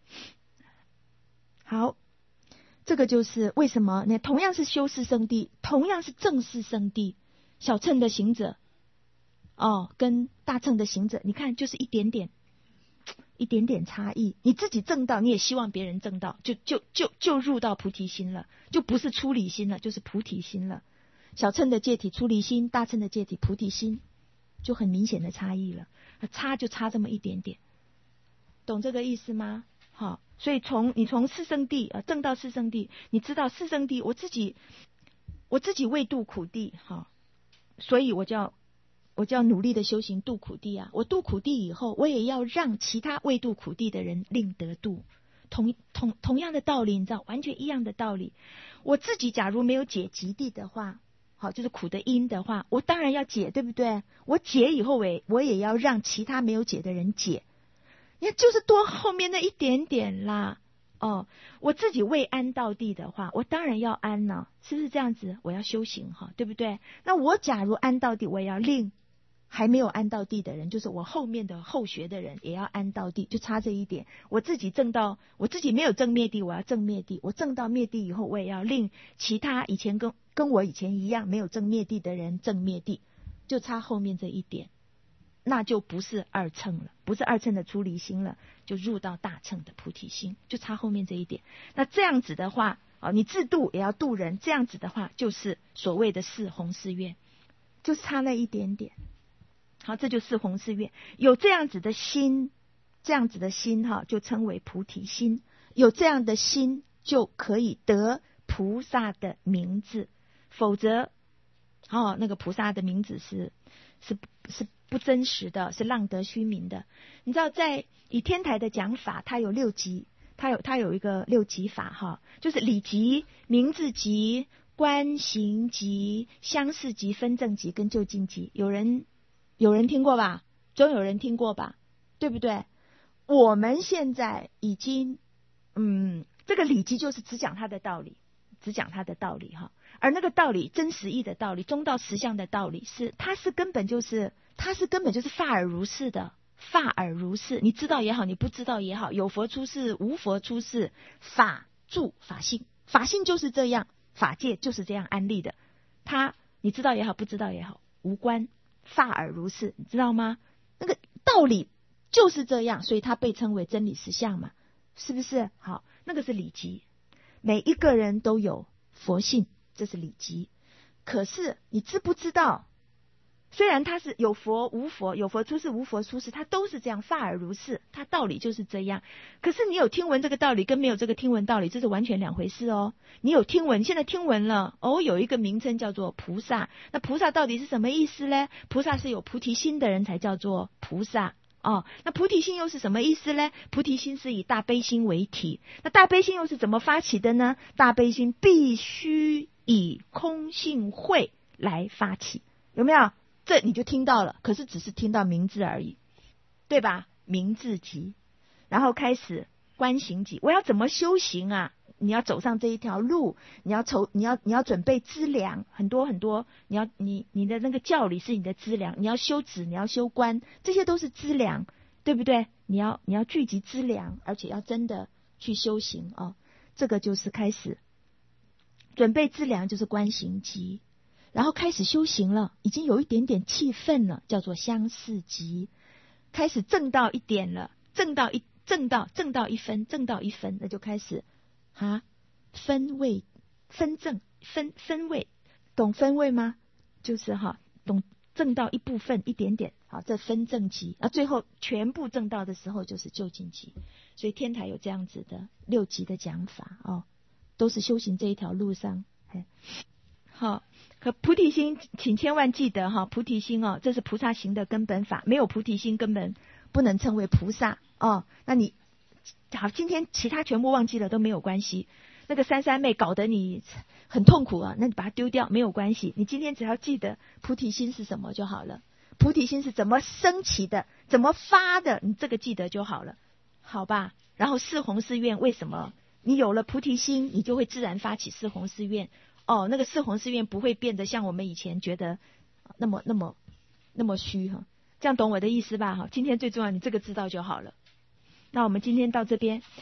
Speaker 1: 好，这个就是为什么呢？同样是修四圣谛，同样是正四圣谛，小乘的行者哦，跟大乘的行者，你看就是一点点，一点点差异。你自己证到，你也希望别人证到，就就就就入到菩提心了，就不是出离心了，就是菩提心了。小乘的戒体出离心，大乘的戒体菩提心，就很明显的差异了，差就差这么一点点，懂这个意思吗？好，所以从你从四圣谛啊证到四圣谛，你知道四圣谛，我自己我自己未度苦谛哈，所以我就要我就要努力的修行度苦谛啊。我度苦谛以后，我也要让其他未度苦谛的人令得度。同同同样的道理，你知道，完全一样的道理。我自己假如没有解极谛的话，好，就是苦的因的话，我当然要解，对不对？我解以后，我也我也要让其他没有解的人解。你看，就是多后面那一点点啦。哦，我自己未安到地的话，我当然要安呢，是不是这样子？我要修行哈，对不对？那我假如安到地，我也要令还没有安到地的人，就是我后面的后学的人也要安到地，就差这一点。我自己证到，我自己没有证灭地，我要证灭地。我证到灭地以后，我也要令其他以前跟跟我以前一样没有证灭地的人证灭地，就差后面这一点，那就不是二乘了，不是二乘的出离心了，就入到大乘的菩提心，就差后面这一点。那这样子的话，哦，你自度也要度人，这样子的话就是所谓的四弘誓愿，就差那一点点。好，这就是弘誓愿。有这样子的心，这样子的心哈，就称为菩提心。有这样的心，就可以得菩萨的名字。否则，哦，那个菩萨的名字是是是不真实的，是浪得虚名的。你知道，在以天台的讲法，它有六级，它有它有一个六级法哈，就是理级、名字级、观行级、相似级、分正级跟就近级。有人有人听过吧？总有人听过吧？对不对？我们现在已经，嗯，这个理级就是只讲它的道理，只讲它的道理哈。而那个道理，真实义的道理，中道实相的道理，是它是根本就是它是根本就是法尔如是的，法尔如是。你知道也好，你不知道也好，有佛出世，无佛出世，法住法性，法性就是这样，法界就是这样安立的。它你知道也好，不知道也好，无关。法尔如是，你知道吗？那个道理就是这样，所以它被称为真理实相嘛，是不是？好，那个是理级，每一个人都有佛性，这是理级。可是你知不知道，虽然它是有佛无佛，有佛出世无佛出世，它都是这样，法尔如是，它道理就是这样。可是你有听闻这个道理跟没有这个听闻道理，这是完全两回事哦。你有听闻，现在听闻了哦，有一个名称叫做菩萨。那菩萨到底是什么意思呢？菩萨是有菩提心的人才叫做菩萨哦，那菩提心又是什么意思呢？菩提心是以大悲心为体，那大悲心又是怎么发起的呢？大悲心必须以空性慧来发起，有没有？这你就听到了，可是只是听到名字而已，对吧？名字集，然后开始观行集，我要怎么修行啊？你要走上这一条路，你要筹，你要你要准备资粮，很多很多，你要你你的那个教理是你的资粮，你要修止，你要修观，这些都是资粮，对不对？你要你要聚集资粮，而且要真的去修行哦。这个就是开始准备资粮，就是观行集，然后开始修行了，已经有一点点气氛了，叫做相似集，开始正到一点了，正到一正到正到一分，正到一分，那就开始。啊，分位分正分分位，懂分位吗？就是哈，懂正到一部分一点点，好，这分正级啊，最后全部正到的时候就是究竟级。所以天台有这样子的六级的讲法哦，都是修行这一条路上。好，可菩提心，请千万记得哈，菩提心哦，这是菩萨行的根本法，没有菩提心根本不能称为菩萨哦。那你。好，今天其他全部忘记了都没有关系。那个三三妹搞得你很痛苦啊，那你把它丢掉没有关系。你今天只要记得菩提心是什么就好了，菩提心是怎么升起的，怎么发的，你这个记得就好了，好吧？然后四弘誓愿为什么？你有了菩提心，你就会自然发起四弘誓愿。哦，那个四弘誓愿不会变得像我们以前觉得那么那么那么虚哈，这样懂我的意思吧？哈，今天最重要，你这个知道就好了。那我们今天到这边。